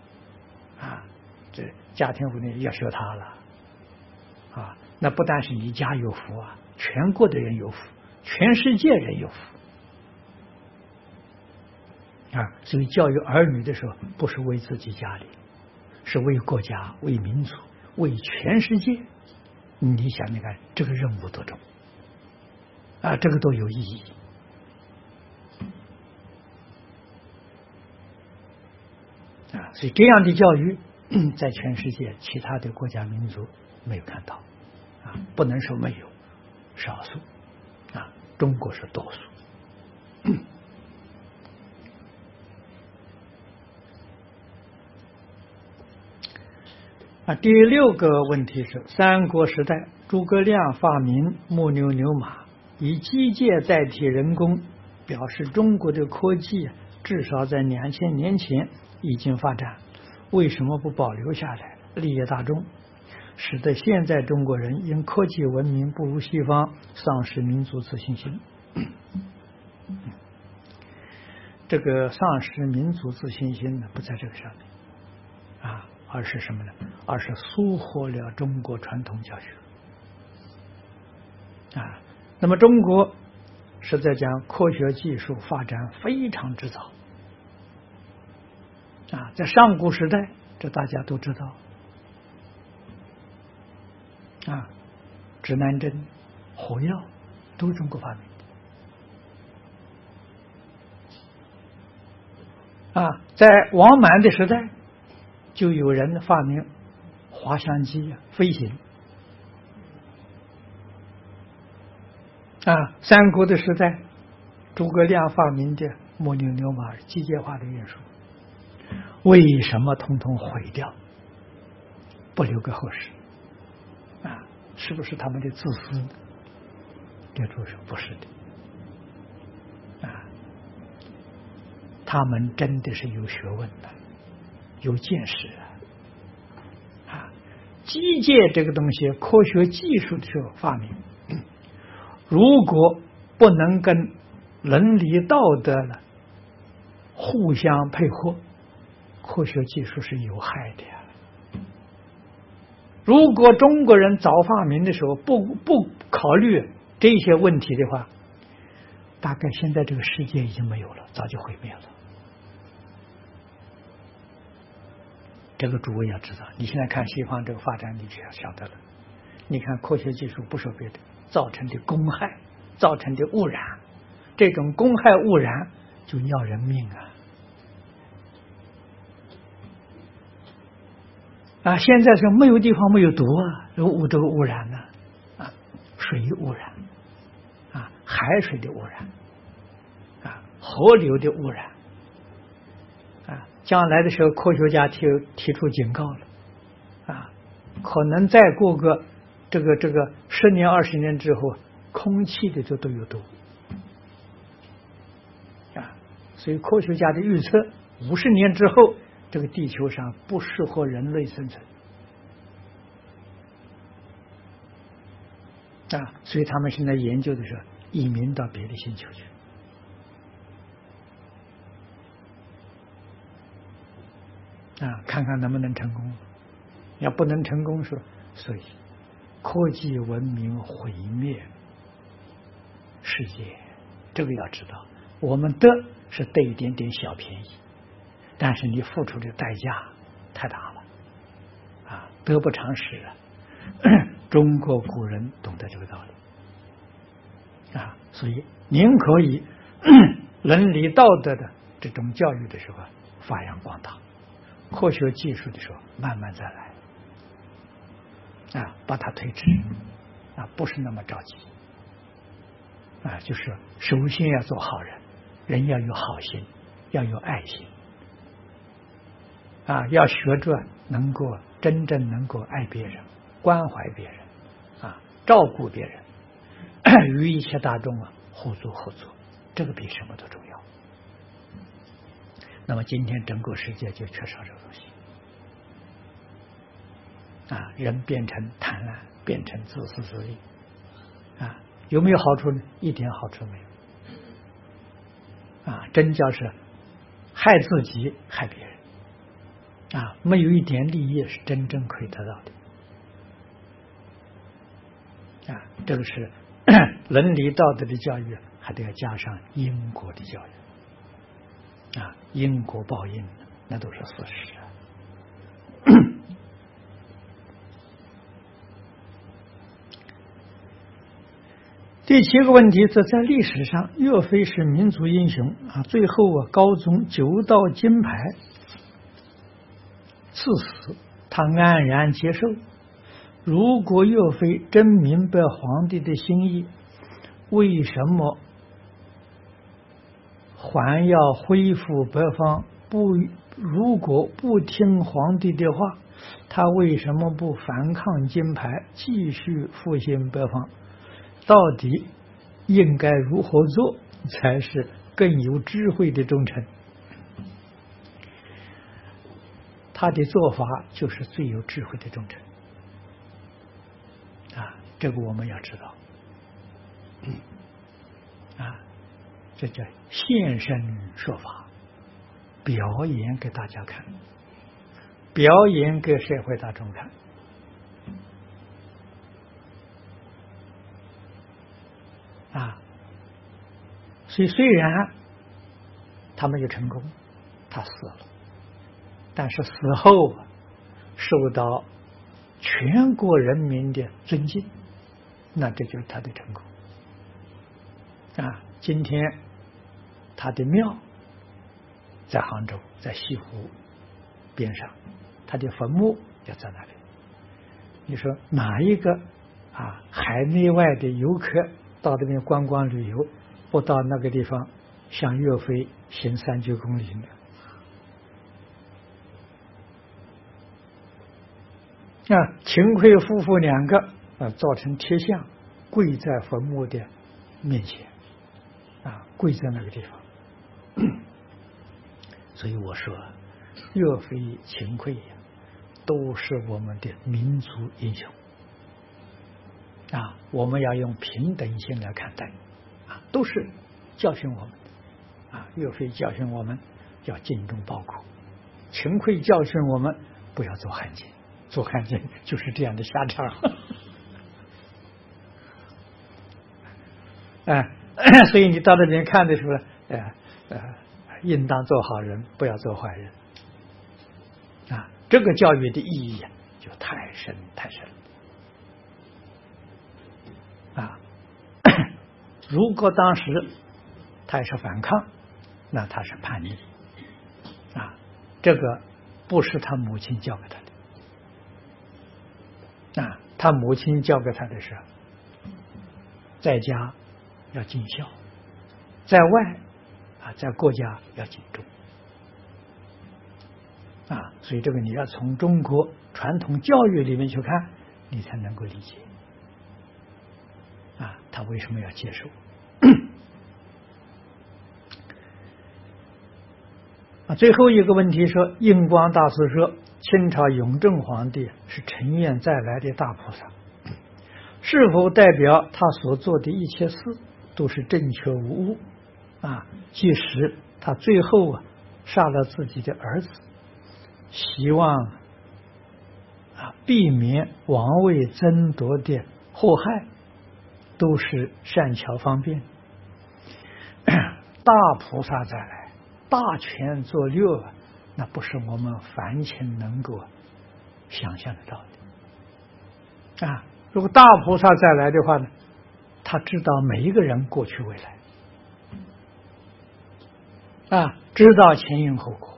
这家庭妇女要学他了那不但是你家有福全国的人有福，全世界人有福所以教育儿女的时候不是为自己家里，是为国家为民族为全世界。你想想看这个任务多重这个都有意义所以这样的教育在全世界其他的国家民族没有看到不能说没有，少数中国是多数第6个问题是三国时代诸葛亮发明木牛牛马，以机械代替人工，表示中国的科技至少在2000年前已经发展，为什么不保留下来利益大众，使得现在中国人因科技文明不如西方，丧失民族自信心？这个丧失民族自信心呢，不在这个上面而是什么呢？而是疏忽了中国传统教学那么中国是在讲科学技术发展非常之早在上古时代，这大家都知道指南针、火药都是中国发明的在王满的时代就有人发明滑翔机飞行三国的时代诸葛亮发明的木牛牛马机械化的运输，为什么统统毁掉，不留个后世是不是他们的自私呢？这主说不是的他们真的是有学问的，有见识机械这个东西，科学技术的时候发明，如果不能跟伦理道德了互相配合，科学技术是有害的如果中国人早发明的时候不考虑这些问题的话，大概现在这个世界已经没有了，早就毁灭了。这个诸位要知道，你现在看西方这个发展，你就要晓得了。你看科学技术不说别的，造成的公害，造成的污染，这种公害污染就要人命现在是没有地方没有毒这个污染呢水污染海水的污染河流的污染将来的时候科学家提出警告了可能再过个这个10年20年之后， 空气的都有毒啊。所以科学家的预测，50年之后，这个地球上不适合人类生存啊。所以他们现在研究的是移民到别的星球去啊，看看能不能成功。要不能成功说，所以科技文明毁灭世界，这个要知道，我们得是得一点点小便宜，但是你付出的代价太大了啊，得不偿失啊。中国古人懂得这个道理啊，所以您可以伦理道德的这种教育的时候发扬光大，科学技术的时候慢慢再来啊，把它推迟啊，不是那么着急啊，就是首先要做好人，人要有好心，要有爱心啊，要学着能够真正能够爱别人，关怀别人啊，照顾别人，与一切大众合作，这个比什么都重要。那么今天整个世界就缺少这个东西啊，人变成贪婪，变成自私自利啊，有没有好处呢？一点好处没有啊，真叫是害自己害别人啊，没有一点利益是真正可以得到的啊。这个是伦理道德的教育，还得要加上因果的教育啊，因果报应那都是事实啊。第7个问题，则在历史上，岳飞是民族英雄啊，最后高宗9道金牌赐死，他安然接受。如果岳飞真明白皇帝的心意，为什么还要恢复北方？如果不听皇帝的话，他为什么不反抗金牌，继续复兴北方？到底应该如何做才是更有智慧的忠臣？他的做法就是最有智慧的忠臣啊，这个我们要知道啊，这叫现身说法，表演给大家看，表演给社会大众看啊。所以虽然他没有成功，他死了，但是死后受到全国人民的尊敬，那这就是他的成功啊。今天他的庙在杭州，在西湖边上，他的坟墓就在那里。你说哪一个海内外的游客到这边观光旅游，不到那个地方向岳飞行39公里呢？秦桧夫妇2个造成贴像，跪在坟墓的面前跪在那个地方。所以我说，岳飞、秦桧都是我们的民族英雄我们要用平等心来看待都是教训我们岳飞教训我们要精忠报国，秦桧教训我们不要做汉奸，做汉奸就是这样的下场所以你到那边看的时候应当做好人，不要做坏人这个教育的意义就太深太深了如果当时他也是反抗，那他是叛逆这个不是他母亲教给他的他母亲教给他的是在家要尽孝，在外在国家要尽忠所以这个你要从中国传统教育里面去看，你才能够理解他为什么要接受？最后一个问题说，印光大师说，清朝雍正皇帝是尘愿再来的大菩萨，是否代表他所做的一切事都是正确无误？即使他最后杀了自己的儿子，希望避免王位争夺的祸害，都是善巧方便。大菩萨再来，大权作略，那不是我们凡情能够想象得到的。如果大菩萨再来的话呢，他知道每一个人过去未来，知道前因后果，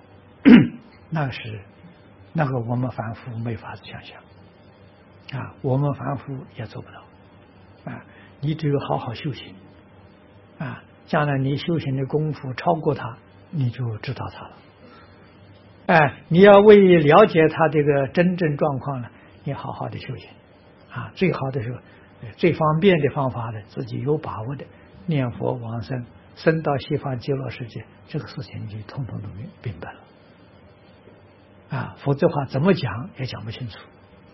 那个我们凡夫没法子想象，我们凡夫也做不到。你只有好好修行，将来你修行的功夫超过他，你就知道他了。你要为了解他这个真正状况呢，你好好的修行，最好的时候，最方便的方法呢，自己有把握的念佛往生，升到西方极乐世界，这个事情你就通通都明白了。否则的话怎么讲也讲不清楚。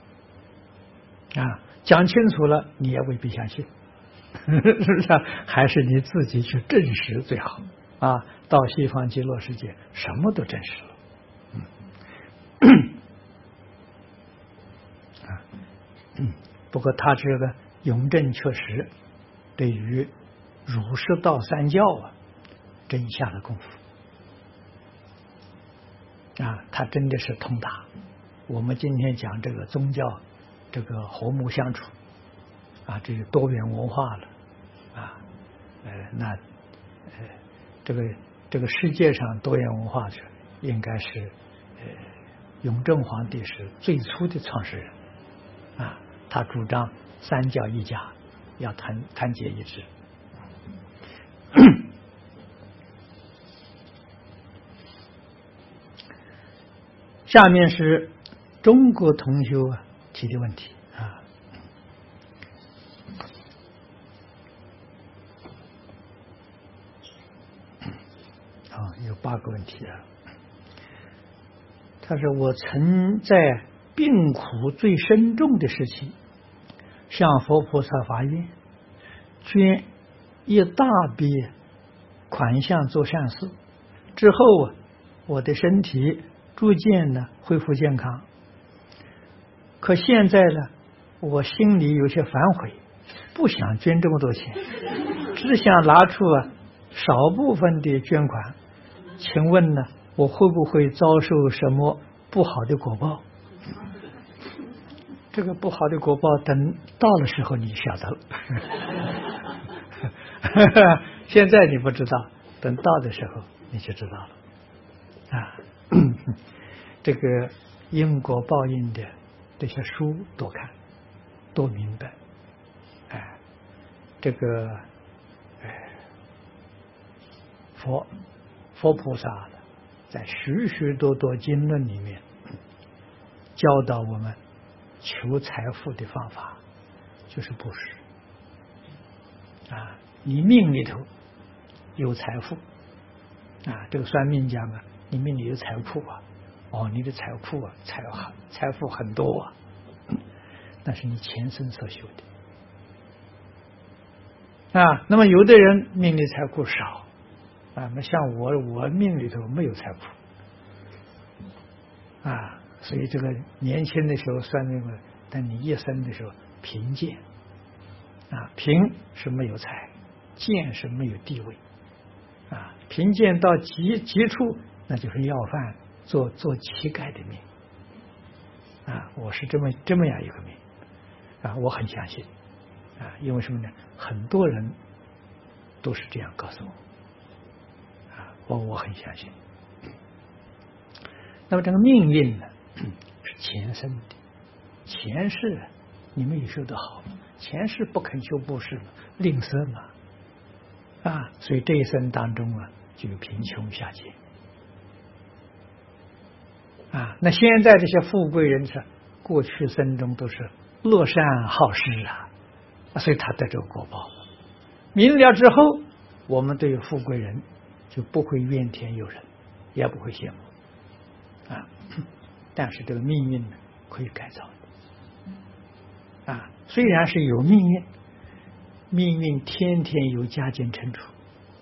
讲清楚了你也未必相信，是不是？还是你自己去证实最好。到西方极乐世界什么都证实了。不过他这个雍正确实对于儒释道三教真下了功夫。他真的是通达。我们今天讲这个宗教，这个和睦相处，这是多元文化了，这个世界上多元文化是应该是雍正皇帝是最初的创始人，他主张三教一家，要团结一致。下面是中国同修提的问题有8个问题他说，我曾在病苦最深重的时期向佛菩萨发愿，捐一大笔款项做善事，之后我的身体逐渐恢复健康。可现在呢，我心里有些反悔，不想捐这么多钱，只想拿出少部分的捐款。请问呢，我会不会遭受什么不好的果报？这个不好的果报等到的时候你晓得了。现在你不知道，等到的时候你就知道了。这个因果报应的这些书多看多明白。这个佛菩萨在许许多多经论里面教导我们求财富的方法就是布施。你命里头有财富这个算命讲你命里有财库你的财库财富很多那是你前生所修的那么有的人命里财库少那像我命里头没有财库所以这个年轻的时候算命但你一生的时候贫贱贫是没有财，贱是没有地位贫贱到极处，那就是要饭做乞丐的命我是这么样一个命我很相信因为什么呢？很多人都是这样告诉我很相信。那么这个命运呢，是前生的，前世你没有修得好，前世不肯修布施，吝啬嘛所以这一生当中就有贫穷下贱那现在这些富贵人是过去生中都是乐善好施所以他得这个果报明了之后，我们对富贵人就不会怨天尤人，也不会羡慕啊。但是这个命运呢，可以改造啊。虽然是有命运，命运天天有加减乘除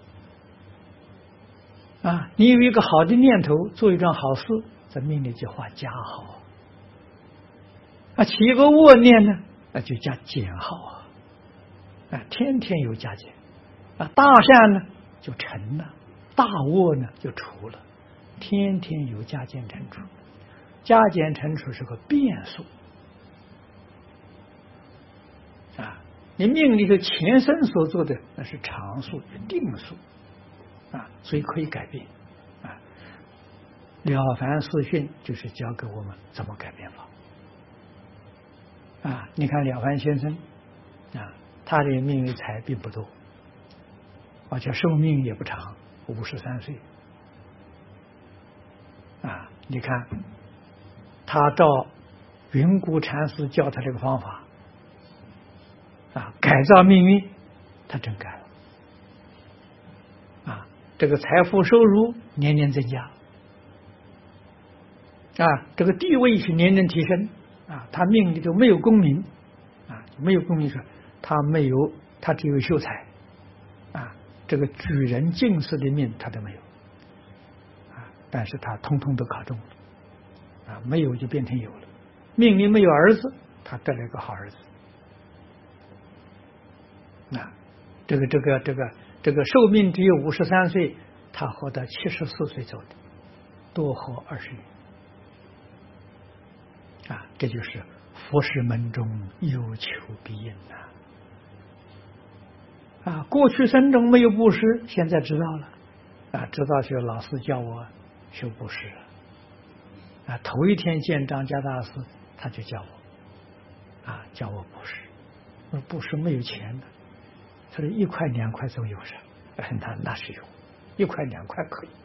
啊。你有一个好的念头，做一桩好事，在命里就画加号啊。起一个恶念呢，那就加减号啊。天天有加减啊。大善呢就成了，大恶呢就除了，天天有加减乘除。加减乘除是个变数啊。你命里头前生所做的那是常数定数啊，所以可以改变啊。了凡四训就是教给我们怎么改变法啊。你看了凡先生啊，他的命与财并不多，而且寿命也不长，53岁啊。你看他照云谷禅师教他这个方法啊，改造命运，他真改了啊。这个财富收入年年增加啊，这个地位是年年提升啊。他命里头没有功名啊，没有功名说他没有，他只有秀才啊，这个举人进士的命他都没有啊，但是他通通都考中了啊，没有就变成有了。命里没有儿子，他得了一个好儿子啊。这个寿命只有53岁，他活到74岁走的，多活20年啊。这就是佛事门中有求必应啊。过去生中没有布施，现在知道了啊，知道就老师教我修布施啊。头一天见张家大师，他就教我啊，教我布施。我说布施没有钱的，他说1块2块都有上，那是有，1块2块可以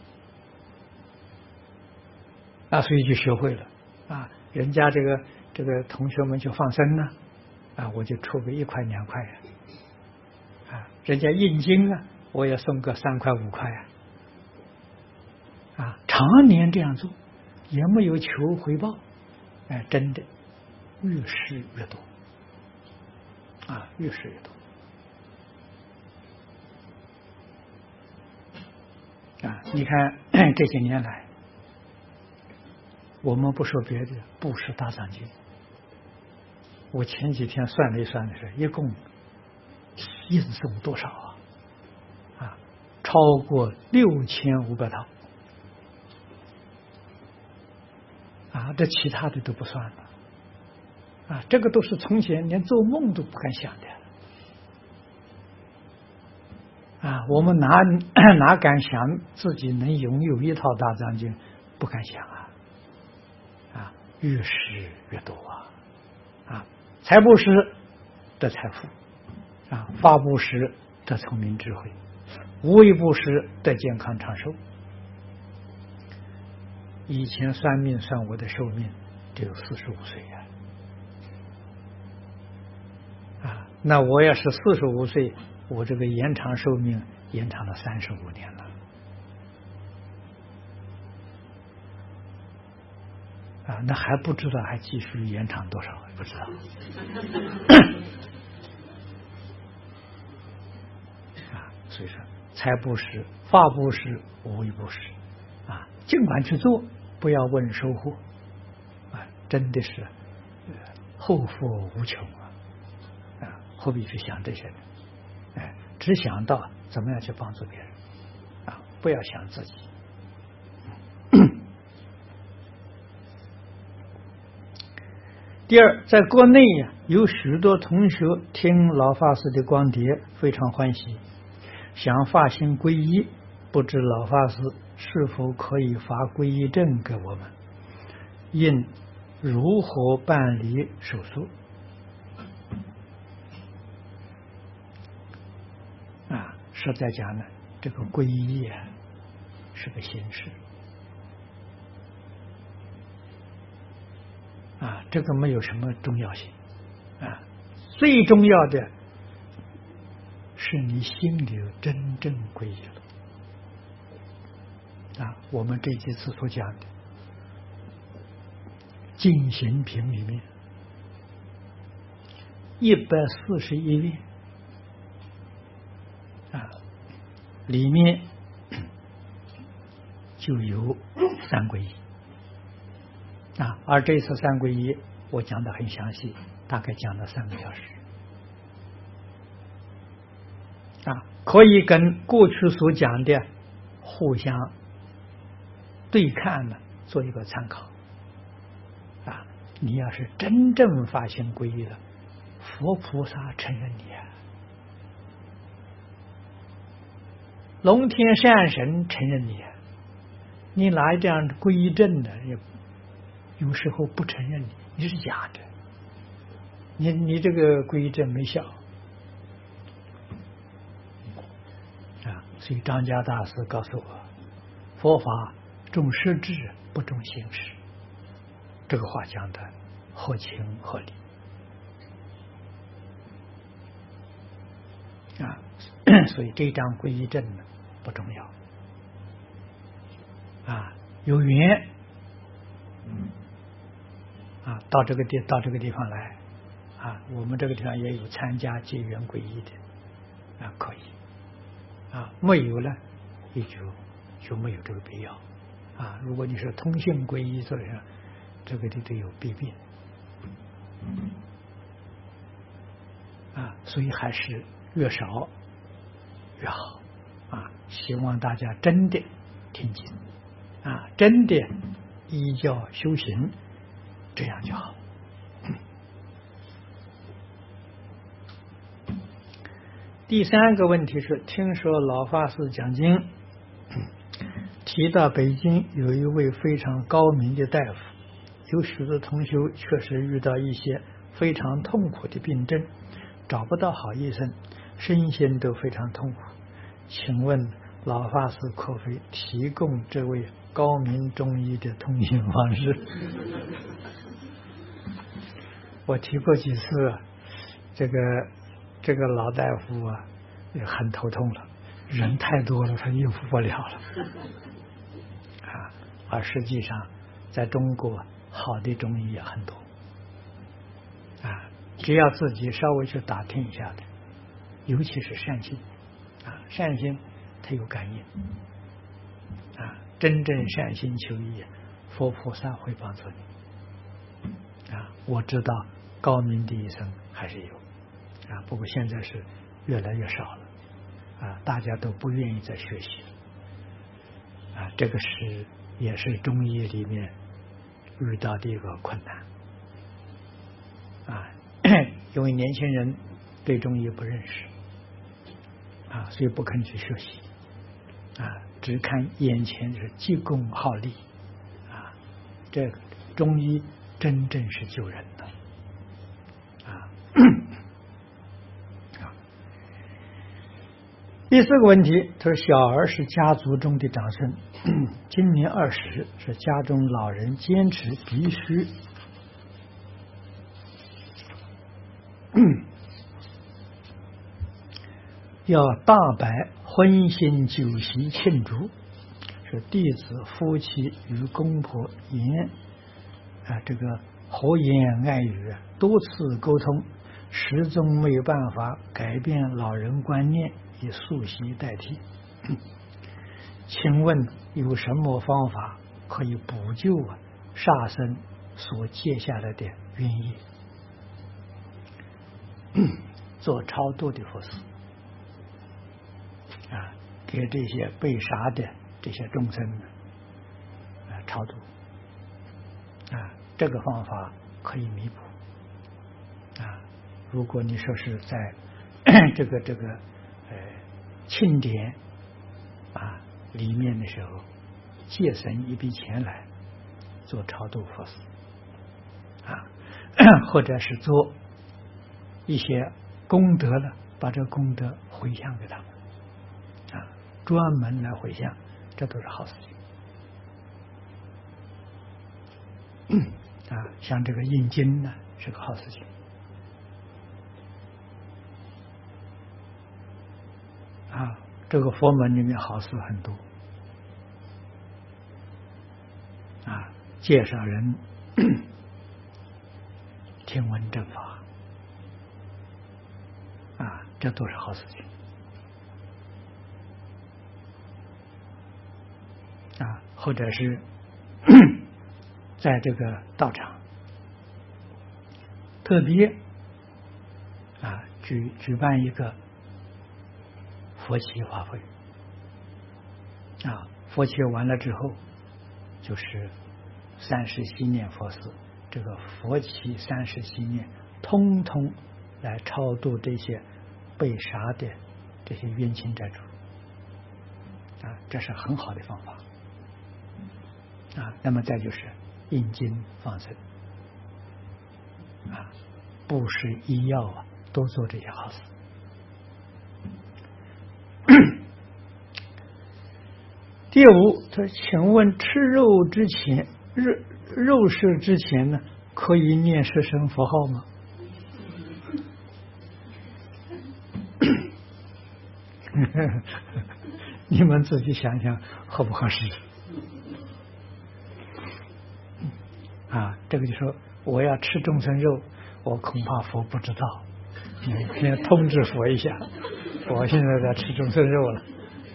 啊，所以就学会了啊。人家这个同学们就放生呢啊，我就出个1块2块啊。人家印经啊，我也送个3块5块啊。常年这样做，也没有求回报，哎，真的越施越多啊，越施越多啊。你看这些年来，我们不说别的，布施大藏经，我前几天算了一算的是，一共印送多少啊？超过6500套啊！这其他的都不算了啊，这个都是从前连做梦都不敢想的啊。我们哪敢想自己能拥有一套大藏经，不敢想啊。越施越多啊。财布施得财富啊，法布施得聪明智慧，无为布施得健康长寿。以前算命算我的寿命只有45岁啊，那我要是45岁，我这个延长寿命延长了35年了啊，那还不知道还继续延长多少，不知道啊。所以说财布施、法布施、无为布施啊，尽管去做，不要问收获啊，真的是后福无穷啊，何必去想这些呢？哎，只想到怎么样去帮助别人啊，不要想自己。第二，在国内有许多同学听老法师的光碟，非常欢喜，想发心皈依，不知老法师是否可以发皈依证给我们？应如何办理手续？啊，实在讲呢，这个皈依是个形式啊，这个没有什么重要性啊。最重要的是你心里真正皈依了。我们这几次所讲的净行品里面141愿里面就有三皈依而这次三皈依我讲的很详细，大概讲了3个小时可以跟过去所讲的互相对看呢，做一个参考你要是真正发心皈依了，佛菩萨承认你龙天善神承认你你拿这样皈依证呢，也有时候不承认你，你是假的，你这个皈依证没效所以张家大师告诉我，佛法重实质不重形式，这个话讲的合情合理所以这张皈依证呢不重要有缘到这个地方来我们这个地方也有参加结缘皈依的可以没有呢也就没有这个必要如果你是通信皈依做上，这个都有弊病所以还是越少越好希望大家真的听经真的依教修行，这样就好。第3个问题是，听说老法师讲经提到北京有一位非常高明的大夫，有许多同修确实遇到一些非常痛苦的病症，找不到好医生，身心都非常痛苦。请问老法师可否提供这位高明中医的通行方式？我提过几次这个老大夫也很头痛了，人太多了，他应付不了了而实际上在中国好的中医也很多只要自己稍微去打听一下的，尤其是善心善心它有感应真正善心求医，佛菩萨会帮助你我知道高明的医生还是有不过现在是越来越少了大家都不愿意再学习这个也是中医里面遇到的一个困难因为年轻人对中医不认识所以不肯去学习只看眼前是济公好利这中医真正是救人的第4个问题，他说小儿是家族中的长孙，今年20，是家中老人坚持必须要大摆婚新酒席庆祝，是弟子夫妻与公婆言这个和言爱语多次沟通，始终没有办法改变老人观念，以素习代替。请问有什么方法可以补救杀生所结下来的冤业？做超度的佛事给这些被杀的这些众生超度这个方法可以弥补如果你说是在这个庆典里面的时候节省一笔钱来做超度佛事或者是做一些功德了，把这个功德回向给他们专门来回向，这都是好事情像这个印经呢是个好事情这个佛门里面好事很多啊，介绍人听闻正法啊，这都是好事情啊，或者是在这个道场特别啊举办一个佛七法会啊，佛七完了之后就是30息念佛事，这个佛七30息念通通来超度这些被杀的这些冤亲债主啊，这是很好的方法啊。那么再就是印经放生啊，布施医药啊，都做这些好事。第五，他请问吃肉之前，肉食之前呢，可以念十声佛号吗？你们自己想想合不合适啊？这个就说我要吃众生肉，我恐怕佛不知道，你要通知佛一下，我现在在吃众生肉了。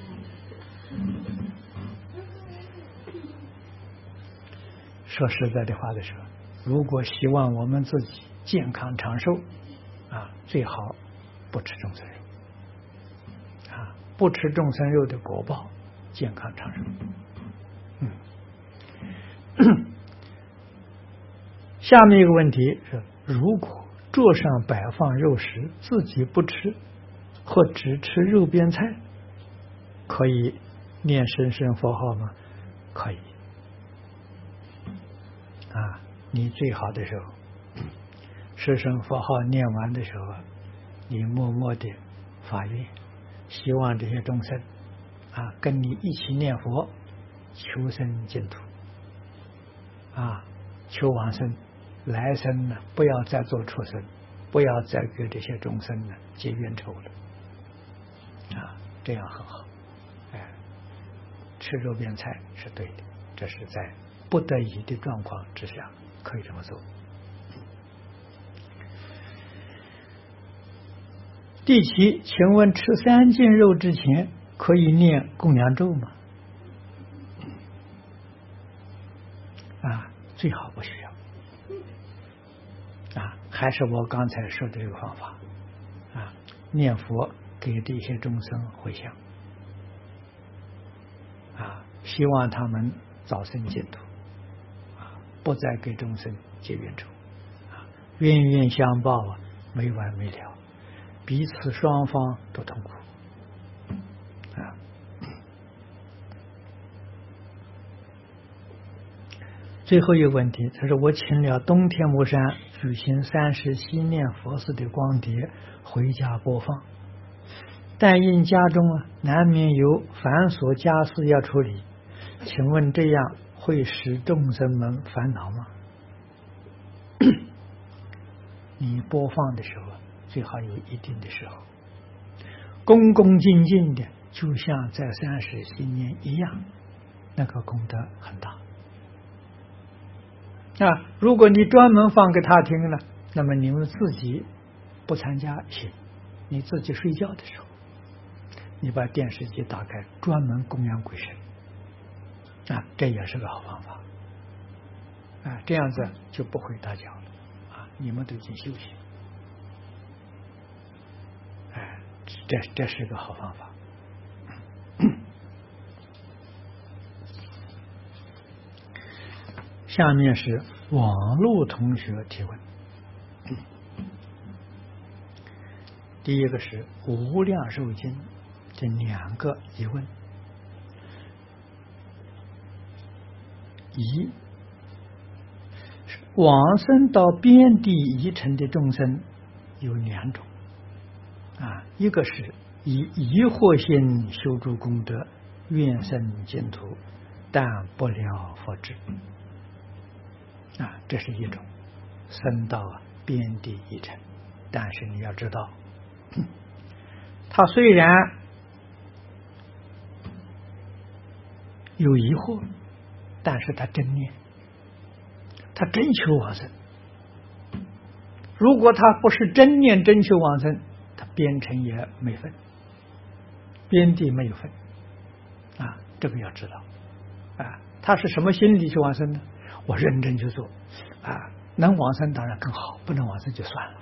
说实在的话的时候，如果希望我们自己健康长寿啊，最好不吃众生肉啊，不吃众生肉的果报，健康长寿。下面一个问题是：如果桌上摆放肉食，自己不吃，或只吃肉边菜，可以念声声佛号吗？可以。啊，你最好的时候，十声佛号念完的时候，你默默的发愿，希望这些众生啊跟你一起念佛，求生净土啊，求往生，来生呢不要再做畜生，不要再给这些众生呢结冤仇了啊，这样很好。哎，吃肉边菜是对的，这是在不得已的状况之下可以这么做。第七，请问吃3斤肉之前可以念供养咒吗？啊，最好不需要啊，还是我刚才说的这个方法啊，念佛给这些众生回向啊，希望他们早生净土。不再给众生结冤仇啊，冤冤相报啊，没完没了，彼此双方都痛苦啊。最后一个问题，他说我请了东天目山举行30息念佛事的光碟回家播放，但因家中难免有繁琐家事要处理，请问这样会使众生们烦恼吗？你播放的时候最好有一定的时候，恭恭敬敬的，就像在30息念一样，那个功德很大啊。如果你专门放给他听了，那么你们自己不参加行，你自己睡觉的时候，你把电视机打开，专门供养鬼神啊，这也是个好方法啊，这样子就不会打搅了啊，你们都去休息，哎，这是个好方法。下面是网络同学提问，第一个是无量寿经这2个疑问。一，往生到边地一尘的众生有2种啊，一个是以疑惑心修诸功德，愿生净土，但不了佛智啊，这是一种生到边地一尘，但是你要知道，他虽然有疑惑，但是他真念，他真求往生。如果他不是真念真求往生，他边尘也没分，边地没有分啊，这个要知道啊。他是什么心理去往生呢？我认真去做啊，能往生当然更好，不能往生就算了，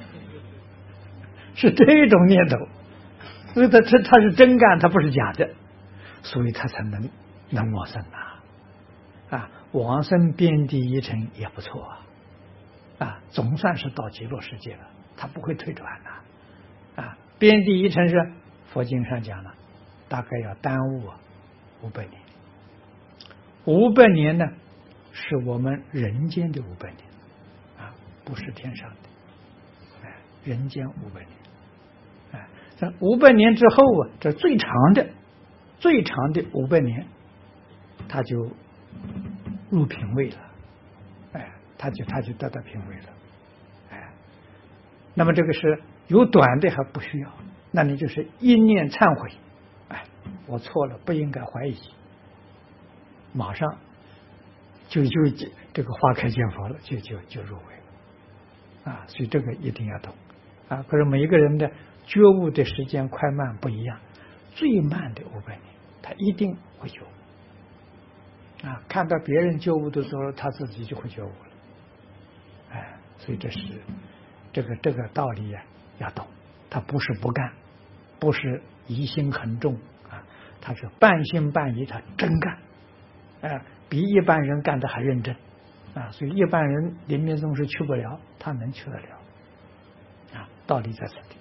是这种念头。所以他是真干，他不是假的，所以他才能往生啊。往生边地一尘也不错啊，总算是到极乐世界了，他不会退转啊。边地一尘是佛经上讲了，大概要耽误500年，500年呢是我们人间的500年啊，不是天上的，人间500年，这500年之后啊，这最长的500年，他就入品位了，他就得到品位了，那么这个是有短的还不需要，那你就是一念忏悔，我错了，不应该怀疑，马上就这个花开见佛了，就入围了所以这个一定要懂可是每一个人的觉悟的时间快慢不一样，最慢的500年，他一定会觉悟看到别人觉悟的时候，他自己就会觉悟了，所以这是这个道理要懂，他不是不干，不是疑心很重他是半信半疑，他真干，比一般人干得还认真所以一般人临命终时去不了，他能去得了道理在此地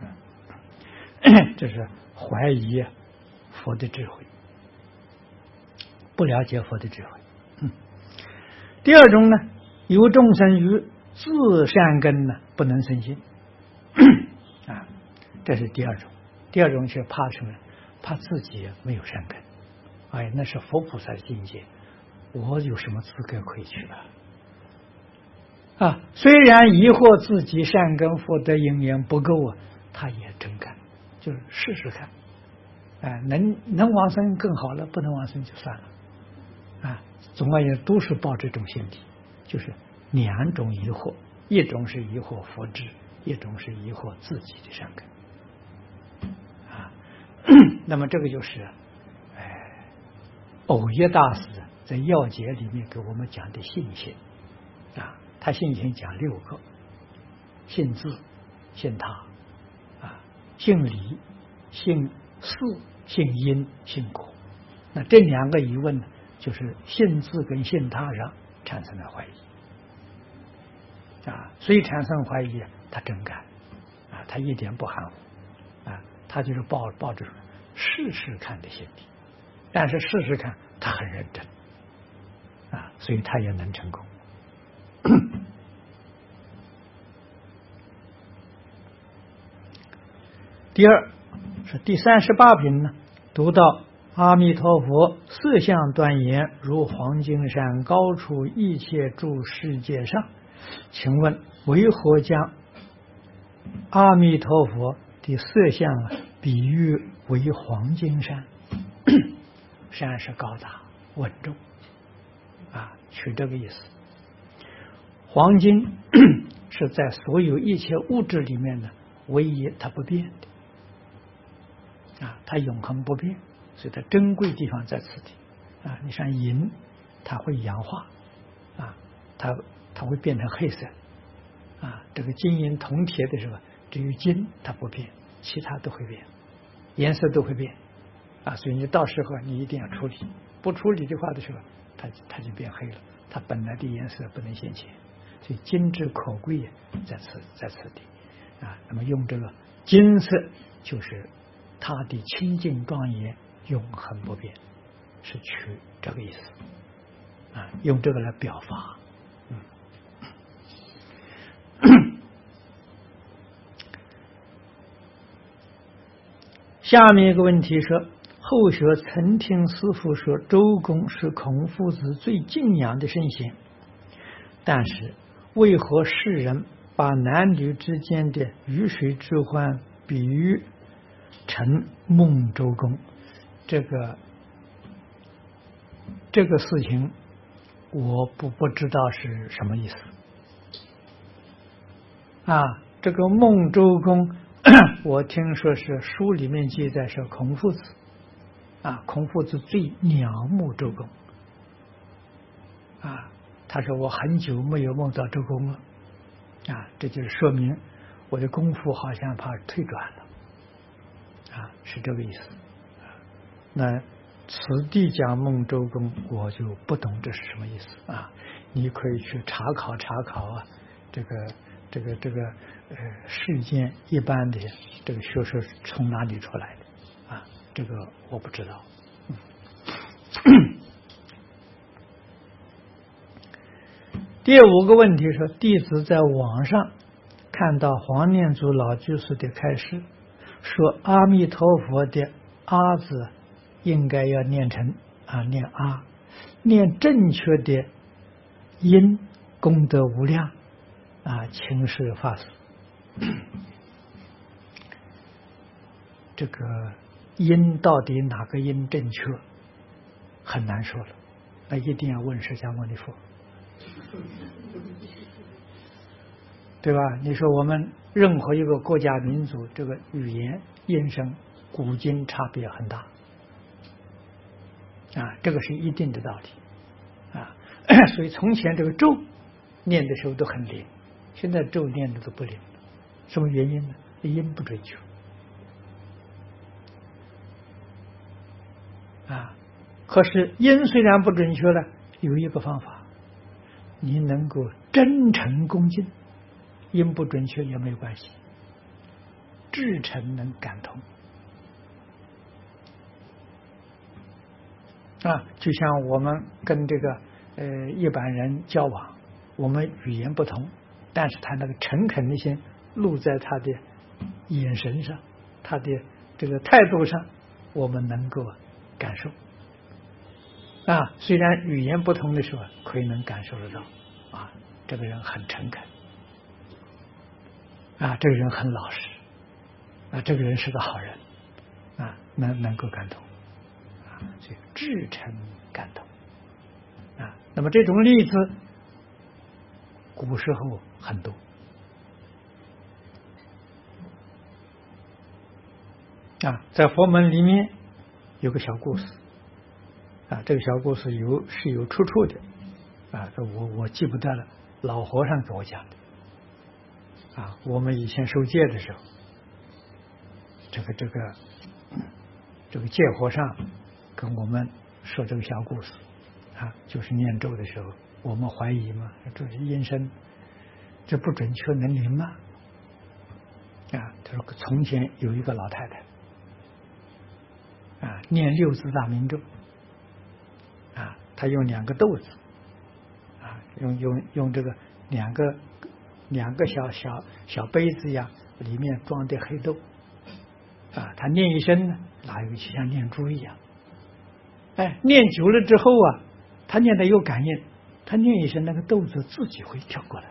这是怀疑佛的智慧，不了解佛的智慧第二种呢，有众生于自善根呢不能生心这是第二种。第二种是怕什么？怕自己没有善根，那是佛菩萨的境界，我有什么资格可以去虽然疑惑自己善根福德因缘不够他也真干，就是试试看能往生更好了，不能往生就算了总而言之都是抱这种心理，就是2种疑惑，一种是疑惑佛智，一种是疑惑自己的善根那么这个就是藕益大师在要解里面给我们讲的信心他信心讲6个：信自、信他信理、信事、信因、信果。那这2个疑问呢，就是信自跟信他上产生了怀疑所以产生怀疑他真干他一点不含糊他就是抱着试试看的心理，但是试试看他很认真所以他也能成功第二是第38品呢，读到阿弥陀佛色相端严，如黄金山，高出一切诸世界上，请问为何将阿弥陀佛的色相比喻为黄金山？山是高大稳重取这个意思。黄金是在所有一切物质里面呢唯一它不变的它永恒不变，所以它珍贵地方在此地你像银，它会氧化它会变成黑色这个金银铜铁的时候，只有金它不变，其他都会变，颜色都会变所以你到时候你一定要处理，不处理的话的时候它就变黑了，它本来的颜色不能现前，所以金之可贵在此地那么用这个金色就是它的清净庄严永恒不变，是取这个意思用这个来表法下面一个问题说，后学曾听师父说周公是孔夫子最敬仰的圣贤，但是为何世人把男女之间的鱼水之欢比喻成孟周公？这个这个事情我不知道是什么意思啊。这个孟周公，我听说是书里面记载是孔夫子啊，孔夫子最仰慕周公啊。他说我很久没有梦到周公了啊，这就是说明我的功夫好像怕退转了啊，是这个意思。那此地讲孟周公，我就不懂这是什么意思啊。你可以去查考啊，这个世间一般的这个学说从哪里出来的啊？这个我不知道。第5个问题是，弟子在网上看到黄念祖老居士的开示，说阿弥陀佛的阿字应该要念成念阿，念正确的音功德无量啊，请示法师。这个音到底哪个音正确，很难说了，那一定要问释迦牟尼佛，对吧？你说我们任何一个国家民族，这个语言音声古今差别很大啊，这个是一定的道理啊。所以从前这个咒念的时候都很灵，现在咒念的都不灵，什么原因呢？音不准确啊。可是音虽然不准确了，有一个方法，你能够真诚恭敬，音不准确也没有关系，至诚能感通啊。就像我们跟这个一般人交往，我们语言不同，但是他那个诚恳的心露在他的眼神上，他的这个态度上，我们能够感受啊。虽然语言不同的时候，可以能感受得到啊，这个人很诚恳啊，这个人很老实啊，这个人是个好人啊，能够感动啊，所以至诚感动啊。那么这种例子古时候很多啊，在佛门里面有个小故事啊，这个小故事是有出处的啊，我记不得了，老和尚给我讲的啊。我们以前受戒的时候，这个戒和尚跟我们说这个小故事啊，就是念咒的时候，我们怀疑嘛，这是音声，这不准确能灵吗？啊，他说从前有一个老太太啊，念6字大明咒啊，她用2个豆子啊，用这个两个小杯子呀，里面装的黑豆啊，她念一声呢，哪有像念珠一样？哎，念久了之后啊，她念的有感应，她念一声，那个豆子自己会跳过来。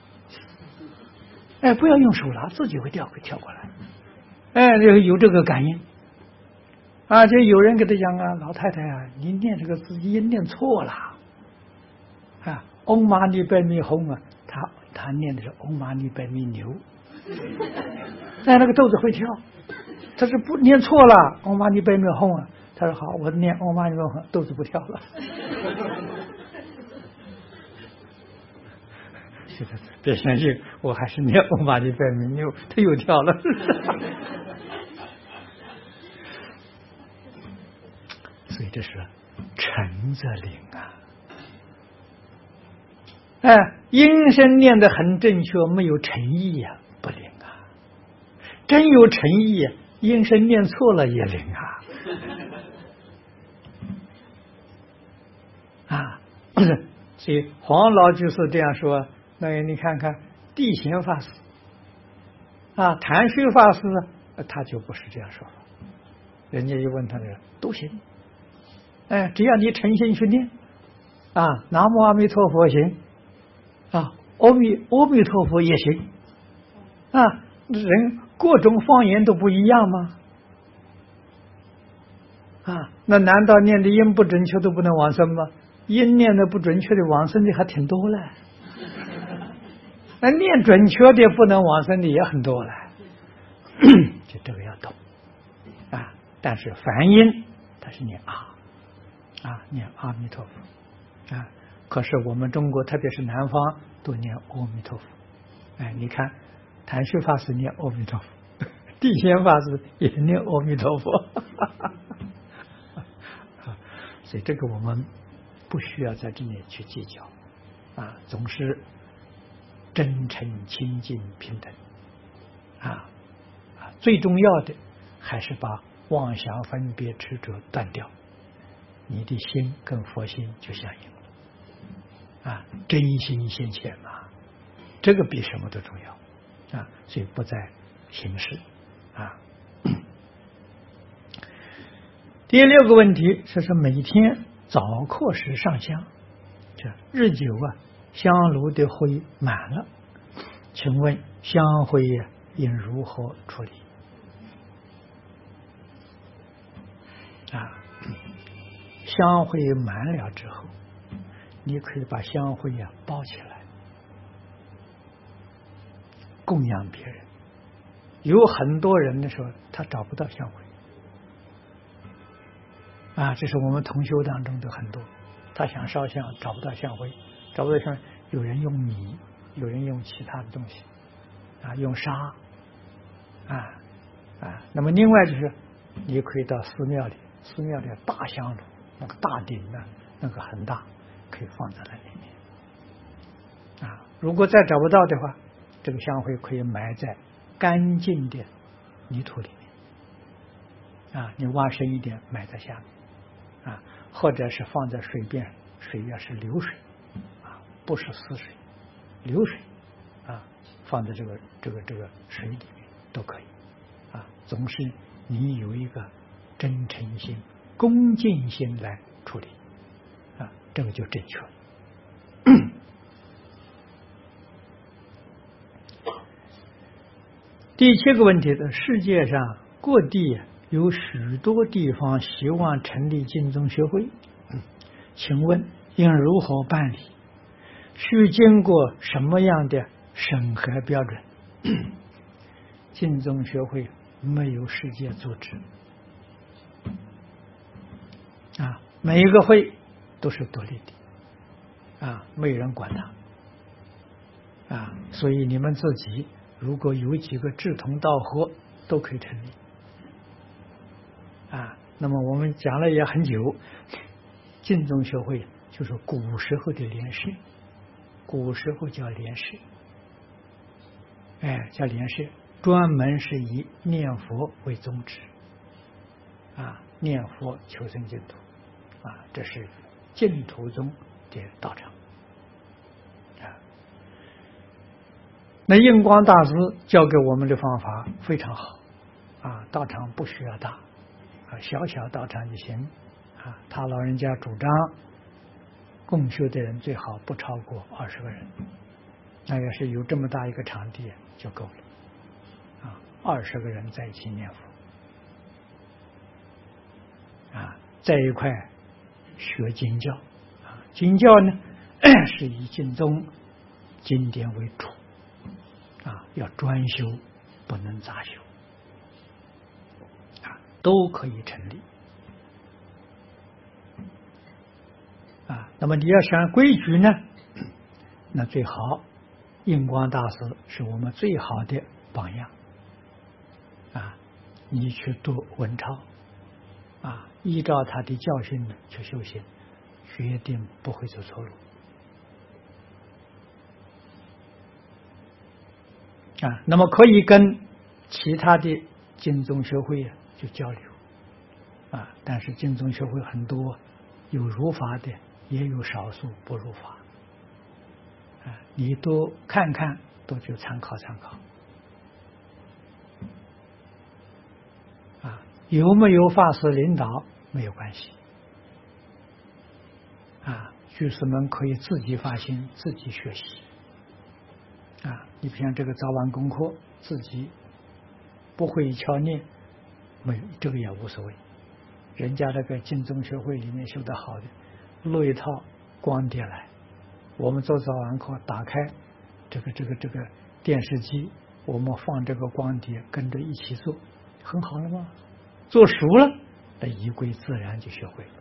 哎，不要用手拿，自己会跳过来。哎，有这个感应啊！就有人给他讲啊，老太太啊，你念这个字音念错了啊，嗡嘛呢呗咪吽啊，他念的是嗡嘛呢呗咪牛，哎，那个豆子会跳，他是不念错了，嗡嘛呢呗咪吽啊，他说好，我念嗡嘛呢呗吽，豆子不跳了。别相信，我还是念嗡嘛呢呗咪牛，它又跳了。所以这是诚则灵啊！哎，音声念得很正确，没有诚意呀，不灵啊！真有诚意，音声念错了也灵啊！啊，所以黄老居士这样说。那你看看地贤法师啊，谭虚法师他就不是这样说法，人家一问他都行，哎，只要你诚心去念啊，南无阿弥陀佛行啊，阿弥陀佛也行啊，人各种方言都不一样吗？啊， 那难道念的音不准确都不能往生吗？音念的不准确的往生的还挺多了，那念准确的不能往生的也很多了，就这个要懂啊。但是梵音它是念念阿弥陀佛啊。可是我们中国特别是南方都念阿弥陀佛，哎，你看谭旭法师念阿弥陀佛，地仙法师也念阿弥陀佛，所以这个我们不需要在这里去计较啊，总是真诚、清净、平等最重要的还是把妄想、分别、执着断掉，你的心跟佛心就相应了真心现前嘛，这个比什么都重要所以不在形式第六个问题是每天早课时上香，这日久香炉的灰满了，请问香灰应如何处理香灰满了之后，你可以把香灰包起来供养别人。有很多人的时候他找不到香灰这是我们同修当中的很多，他想烧香找不到香灰，找不到香灰，有人用米，有人用其他的东西用沙那么另外就是你可以到寺庙里，寺庙里大香炉，那个大鼎那个很大，可以放在那里面如果再找不到的话，这个香灰可以埋在干净的泥土里面你挖深一点埋在下面或者是放在水边，水是流水不是死水，流水放在这个水里面都可以总是你有一个真诚心、恭敬心来处理这个就正确了。第七个问题的，世界上各地有许多地方希望成立净宗学会，请问应如何办理？需经过什么样的审核标准？净宗学会没有世界组织每一个会都是独立的没人管它所以你们自己如果有几个志同道合都可以成立那么我们讲了也很久，净宗学会就是古时候的莲社，古时候叫莲社叫莲社，专门是以念佛为宗旨念佛求生净土这是净土宗的道场那印光大师教给我们的方法非常好道场不需要大小小道场就行他老人家主张共修的人最好不超过20个人，那要是有这么大一个场地就够了20个人在一起念佛在一块学经教经教呢是以净宗经典为主要专修，不能杂修都可以成立那么你要想规矩呢，那最好印光大师是我们最好的榜样你去读文钞依照他的教训去修行，决定不会走错路那么可以跟其他的净宗学会去交流但是净宗学会很多有如法的，也有少数不如法你多看看，多去参考参考有没有法师领导没有关系居士们可以自己发心，自己学习你比像这个早晚功课自己不会敲念，没有这个也无所谓人家那个净宗学会里面修得好的，录一套光碟来，我们做早晚课打开这个电视机，我们放这个光碟，跟着一起做，很好了吗？做熟了，那仪轨自然就学会了。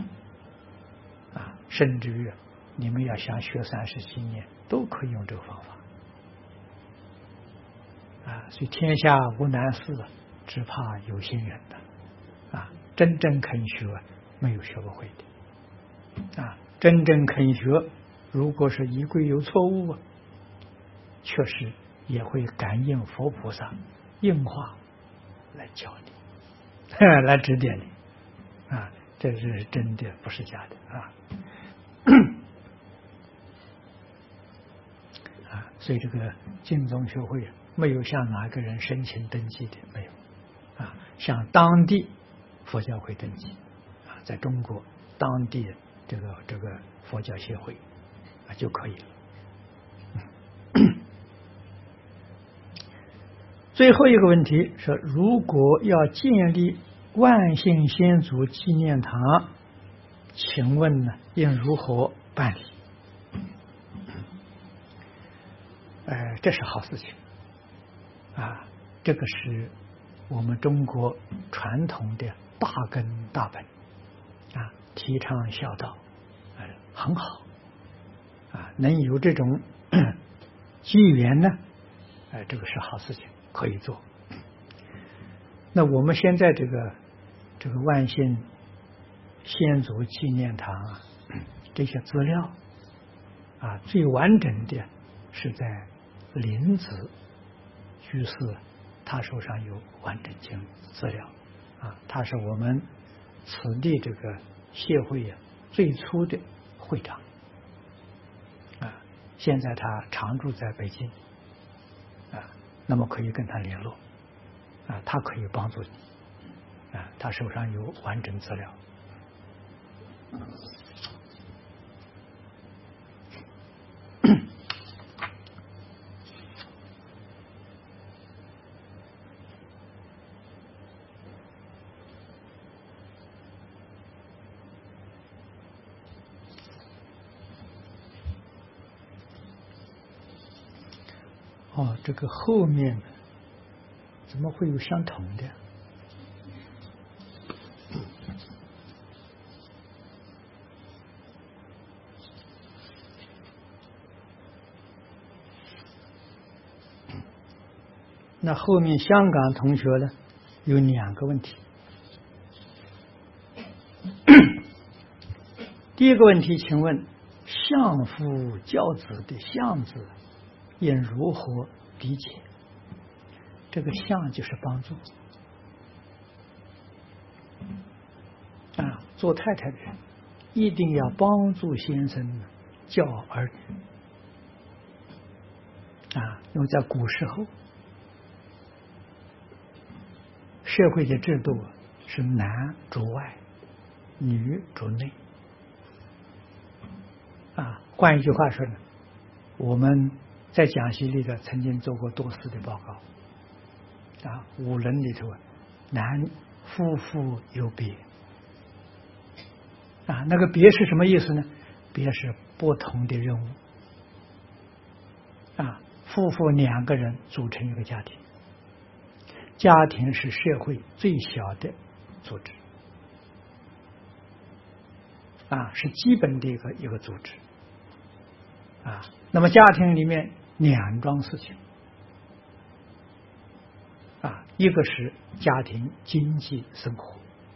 甚至于你们要想学37年，都可以用这个方法。所以天下无难事，只怕有心人的。真正肯学，没有学不会的。真正肯学，如果是仪轨有错误，确实也会感应佛菩萨应化来教你，来指点你。这是真的，不是假的。所以这个净宗学会没有向哪个人申请登记的，没有。向当地佛教会登记。在中国当地这个佛教协会就可以了。最后一个问题是，如果要建立万幸先祖纪念堂，请问呢应如何办理？这是好事情。这个是我们中国传统的大根大本。提倡孝道，很好。能有这种机缘呢，这个是好事情，可以做。那我们现在这个万幸先祖纪念堂这些资料最完整的是在林子居士，他手上有完整资料。他是我们此地这个协会最初的会长。现在他常住在北京。那么可以跟他联络。他可以帮助你。他手上有完整资料。这个后面怎么会有相同的？那后面香港同学呢，有2个问题。第一个问题，请问相夫教子的相字应如何理解？这个相就是帮助。做太太的人一定要帮助先生教儿女。因为在古时候社会的制度是男主外，女主内。换一句话说呢，我们在讲习里头曾经做过多次的报告。五伦里头男夫妇有别。那个别是什么意思呢？别是不同的任务。夫妇2个人组成一个家庭，家庭是社会最小的组织。是基本的一个组织。那么家庭里面2桩事情。一个是家庭经济生活。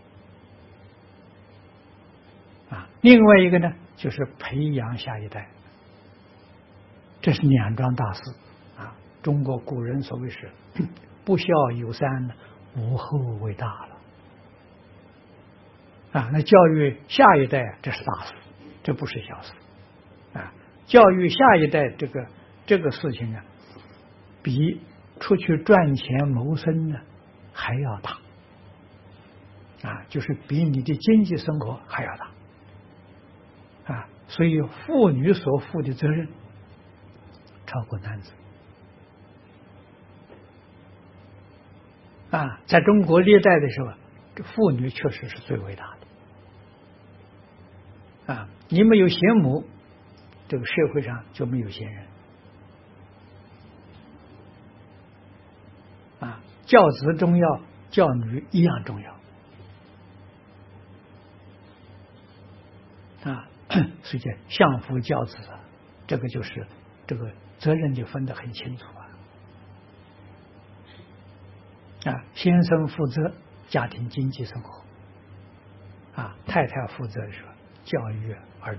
另外一个呢，就是培养下一代。这是2桩大事。中国古人所谓是不孝有三，无后为大了。那教育下一代这是大事，这不是小事。教育下一代这个事情比出去赚钱谋生呢还要大。就是比你的经济生活还要大。所以妇女所负的责任超过男子。在中国历代的时候， 这妇女确实是最伟大的啊！你没有贤母，这个社会上就没有贤人啊！教子重要，教女一样重要啊！所以叫相夫教子啊，这个就是这个责任就分得很清楚啊！先生负责家庭经济生活啊，太太负责说教育儿女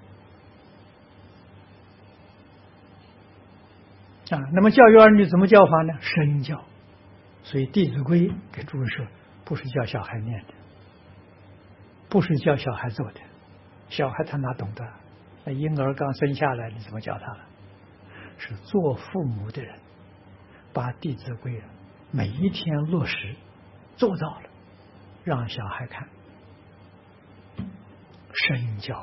啊。那么教育儿女怎么教法呢？身教。所以《弟子规》给诸位说，不是教小孩念的，不是教小孩做的，小孩他哪懂得？那婴儿刚生下来，你怎么教他了？是做父母的人把《弟子规》每一天落实做到了，让小孩看，身教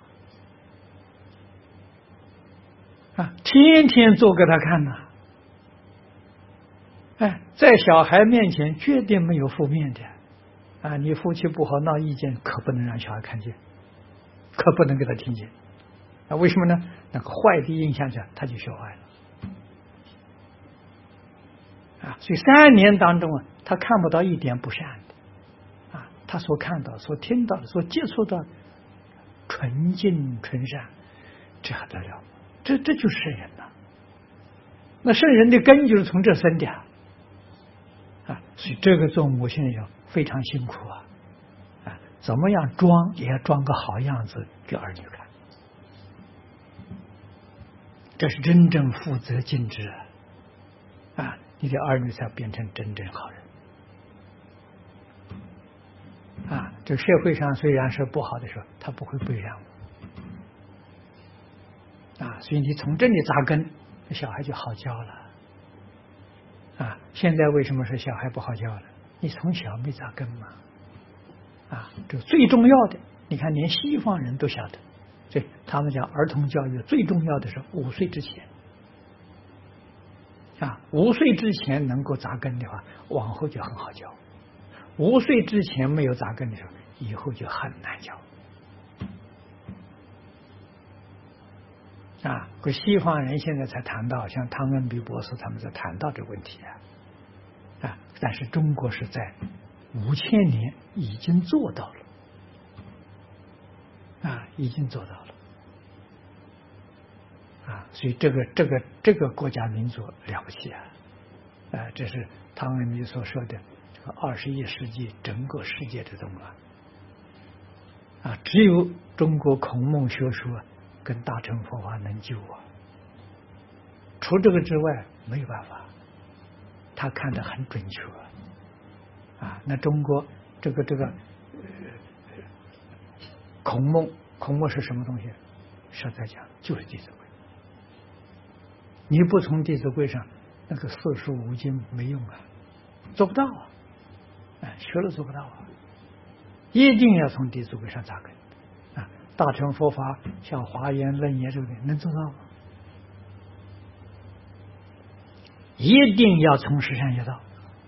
啊，天天做给他看呐。哎，在小孩面前绝对没有负面的啊！你夫妻不好闹意见，可不能让小孩看见，可不能给他听见啊！为什么呢？那个坏的印象下，他就学坏了啊！所以3年当中啊，他看不到一点不善的啊，他所看到、所听到的、所接触到纯净纯善，这还得了？这就是圣人呐！那圣人的根就是从这生的啊！所以这个做母亲要非常辛苦啊！怎么样装也要装个好样子给儿女看，这是真正负责尽职啊！你的儿女才变成真正好人啊！这社会上虽然是不好的时候，他不会不让啊！所以你从这里扎根，小孩就好教了啊！现在为什么说小孩不好教了？你从小没扎根嘛啊！这最重要的，你看连西方人都晓得，所以他们讲儿童教育最重要的是5岁之前啊，5岁之前能够扎根的话，往后就很好教；5岁之前没有扎根的时候，以后就很难教啊。可西方人现在才谈到，像汤恩比博士他们在谈到这个问题啊，但是中国是在5000年已经做到了啊，已经做到了啊，所以这个国家民族了不起啊！这是汤恩比所说的这个21世纪整个世界的动乱啊，只有中国孔孟学说跟大乘佛法能救除这个之外没有办法。他看得很准确啊！那中国这个孔孟是什么东西？实在讲就是《弟子规》。你不从《弟子规》上，那个四书五经没用做不到学了做不到一定要从《弟子规》上扎根啊！大乘佛法像《华严》《楞严》这个能做到吗？一定要从十善业道，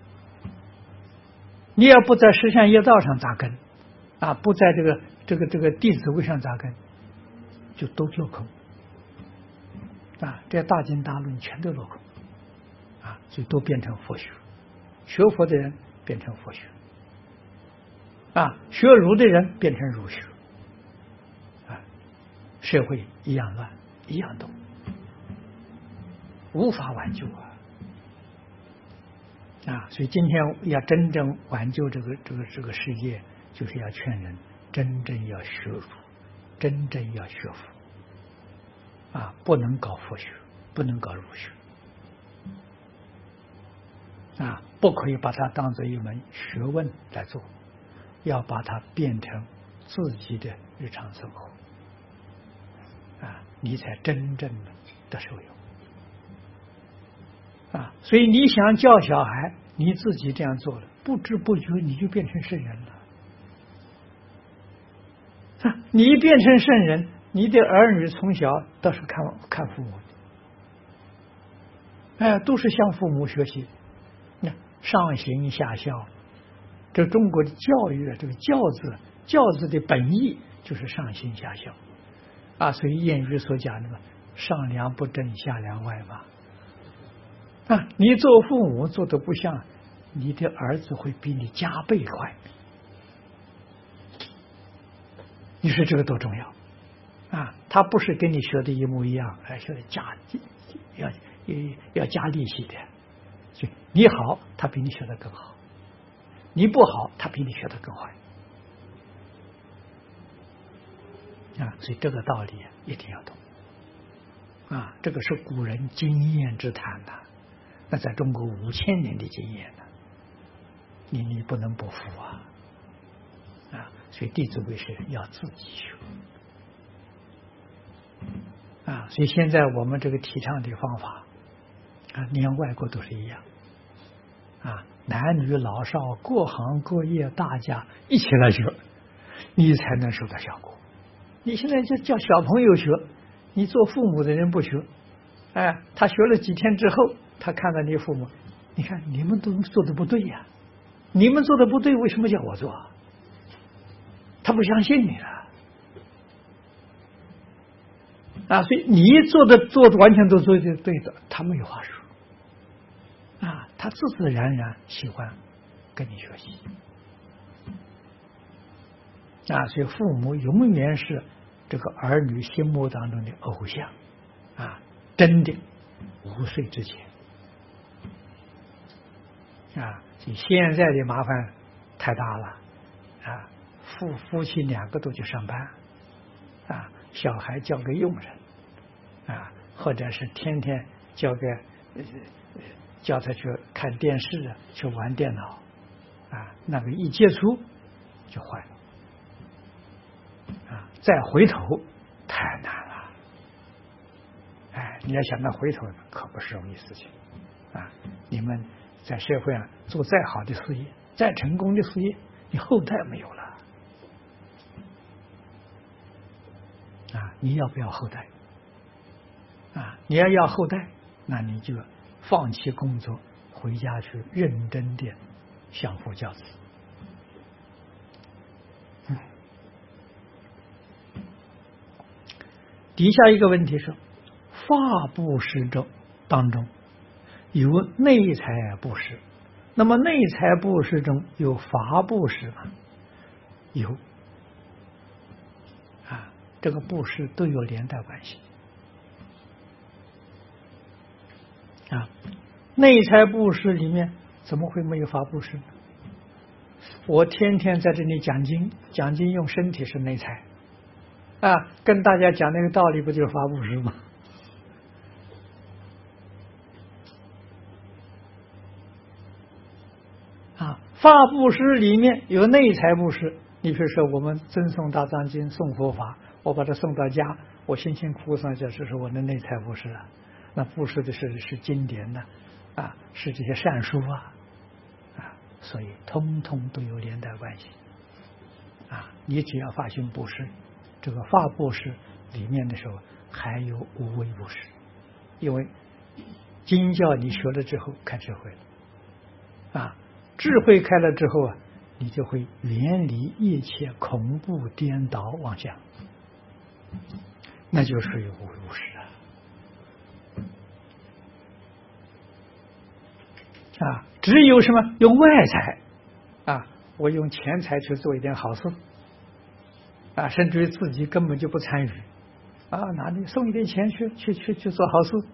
你要不在十善业道上扎根啊，不在这个弟子规上扎根，就都落空啊！这大经大论全都落空啊，所以都变成佛学，学佛的人变成佛学啊，学儒的人变成儒学啊，社会一样乱，一样动，无法挽救所以今天要真正挽救这个世界，就是要劝人真正要学儒，真正要学佛不能搞佛学，不能搞儒学不可以把它当做一门学问来做，要把它变成自己的日常生活你才真正的受用所以你想教小孩，你自己这样做了，不知不觉你就变成圣人了你一变成圣人，你的儿女从小都是看父母的都是向父母学习，上行下效这中国的教育啊，这个教字的本意就是上行下效啊，所以谚语所讲的嘛，上梁不正下梁歪嘛。啊，你做父母做的不像，你的儿子会比你加倍快。你说这个多重要啊！他不是跟你学的一模一样，还学的要加利息的。所以你好，他比你学的更好；你不好，他比你学的更坏。啊，所以这个道理一定要懂。啊，这个是古人经验之谈呐。那在中国5000年的经验呢，你不能不服啊！啊，所以《弟子规》是要自己学啊。所以现在我们这个提倡的方法啊，连外国都是一样啊，男女老少各行各业大家一起来学，你才能收到效果。你现在就叫小朋友学，你做父母的人不学，哎，他学了几天之后，他看到你父母，你看你们都做的不对呀，你们做的不对，为什么叫我做？他不相信你了啊！所以你做的完全都做的对的，他没有话说啊，他自自然然喜欢跟你学习啊！所以父母永远是这个儿女心目当中的偶像啊，真的5岁之前啊，所以现在的麻烦太大了啊！夫妻2个都去上班啊，小孩交给佣人啊，或者是天天叫他去看电视去玩电脑啊，那个一接触就坏了啊，再回头太难了。哎，你要想到回头可不是容易事情啊！你们在社会上做再好的事业，再成功的事业，你后代没有了啊！你要不要后代啊？你要后代，那你就放弃工作，回家去认真的相夫教子。底下一个问题是，法布施当中有内财布施，那么内财布施中有法布施吗？有啊，这个布施都有连带关系啊。内财布施里面怎么会没有法布施呢？我天天在这里讲经用身体是内财啊，跟大家讲那个道理，不就是法布施吗？啊，法布施里面有内财布施。你比如说，我们赠送大藏经、送佛法，我把它送到家，我辛辛苦苦上去，这是我的内财布施啊。那布施的是经典的啊，是这些善书啊，所以通通都有连带关系啊。你只要发心布施，这个法布施里面的时候还有无为布施，因为经教你学了之后开智慧了啊，智慧开了之后啊，你就会远离一切恐怖颠倒妄想，那就属于无为布施啊。只有什么用外财啊，我用钱财去做一点好事啊，甚至于自己根本就不参与啊，哪里送一点钱去做好事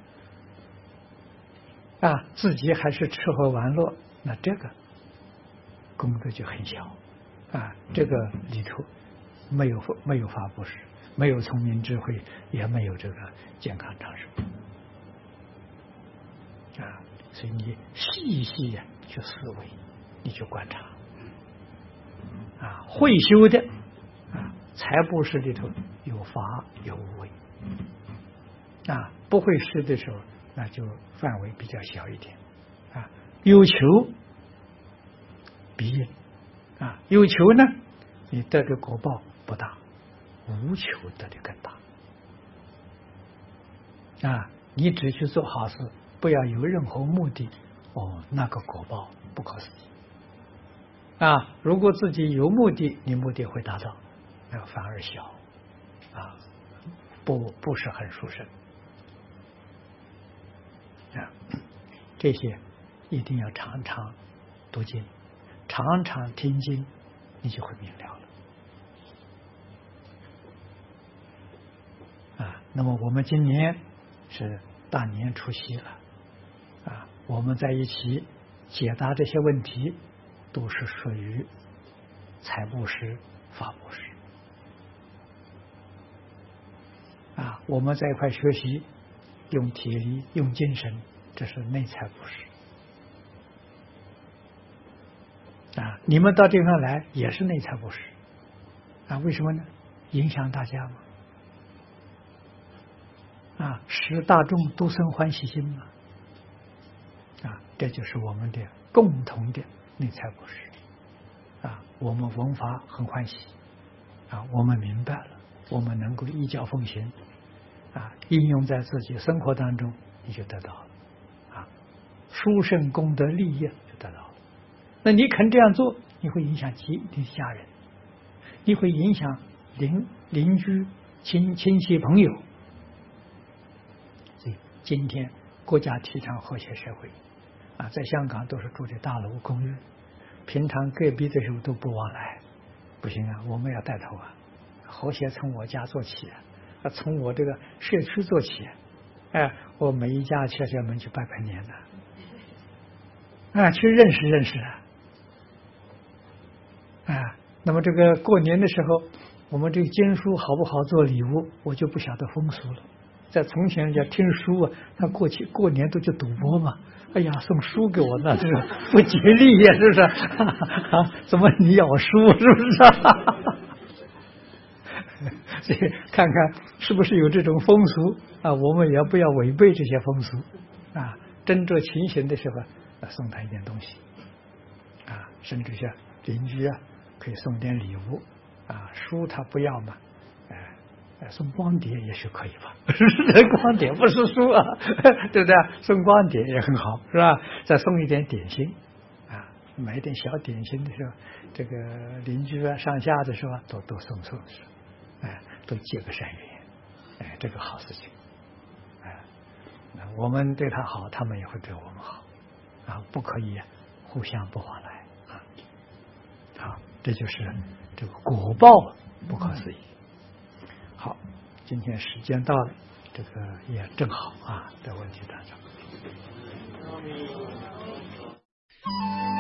啊，自己还是吃喝玩乐，那这个功德就很小啊。这个里头没有法布施，没有聪明智慧，也没有这个健康长寿啊。所以你细细去思维，你去观察啊，会修的啊，财布施里头有法有无为啊，不会施的时候，那就范围比较小一点啊。有求必应啊，有求呢，你得的果报不大，无求得的更大啊。你只去做好事，不要有任何目的，哦，那个果报不可思议啊，如果自己有目的，你目的会达到，反而小，啊，不是很殊胜，啊，这些一定要常常读经，常常听经，你就会明了了。啊，那么我们今年是大年除夕了，啊，我们在一起解答这些问题，都是属于财布施、法布施。啊，我们在一块学习，用体力、用精神，这是内财布施。啊，你们到这地方来也是内财布施。啊，为什么呢？影响大家嘛。啊，使大众都生欢喜心嘛。啊，这就是我们的共同的内财布施。啊，我们闻法很欢喜。啊，我们明白了，我们能够依教奉行。啊，应用在自己生活当中，你就得到了。啊，殊胜功德利益就得到了。那你肯这样做，你会影响你的家人，你会影响邻居、亲戚朋友。所以今天国家提倡和谐社会，啊，在香港都是住的大楼公寓，平常隔壁的时候都不往来，不行啊，我们要带头啊，和谐从我家做起啊，从我这个社区做起，哎，我每一家敲敲门去拜拜年的，啊，去认识认识啊。啊，那么这个过年的时候，我们这个经书好不好做礼物，我就不晓得风俗了。在从前人家听书啊，他过年都去赌博嘛。哎呀，送书给我那是不吉利呀，是不是？啊，怎么你要书是不是？所以看看是不是有这种风俗啊？我们也不要违背这些风俗啊。真正情形的时候，送他一点东西啊，甚至像邻居啊。可以送点礼物啊，书他不要嘛，送光碟也许可以吧？光碟不是书啊，对不对？送光碟也很好，是吧？再送一点点心啊，买一点小点心的时候，这个邻居啊、上下的时候都送，都结个善缘，这个好事情，我们对他好，他们也会对我们好，啊，不可以互相不往来啊，好。这就是这个果报不可思议。好，今天时间到了，这个也正好啊，在问题当中。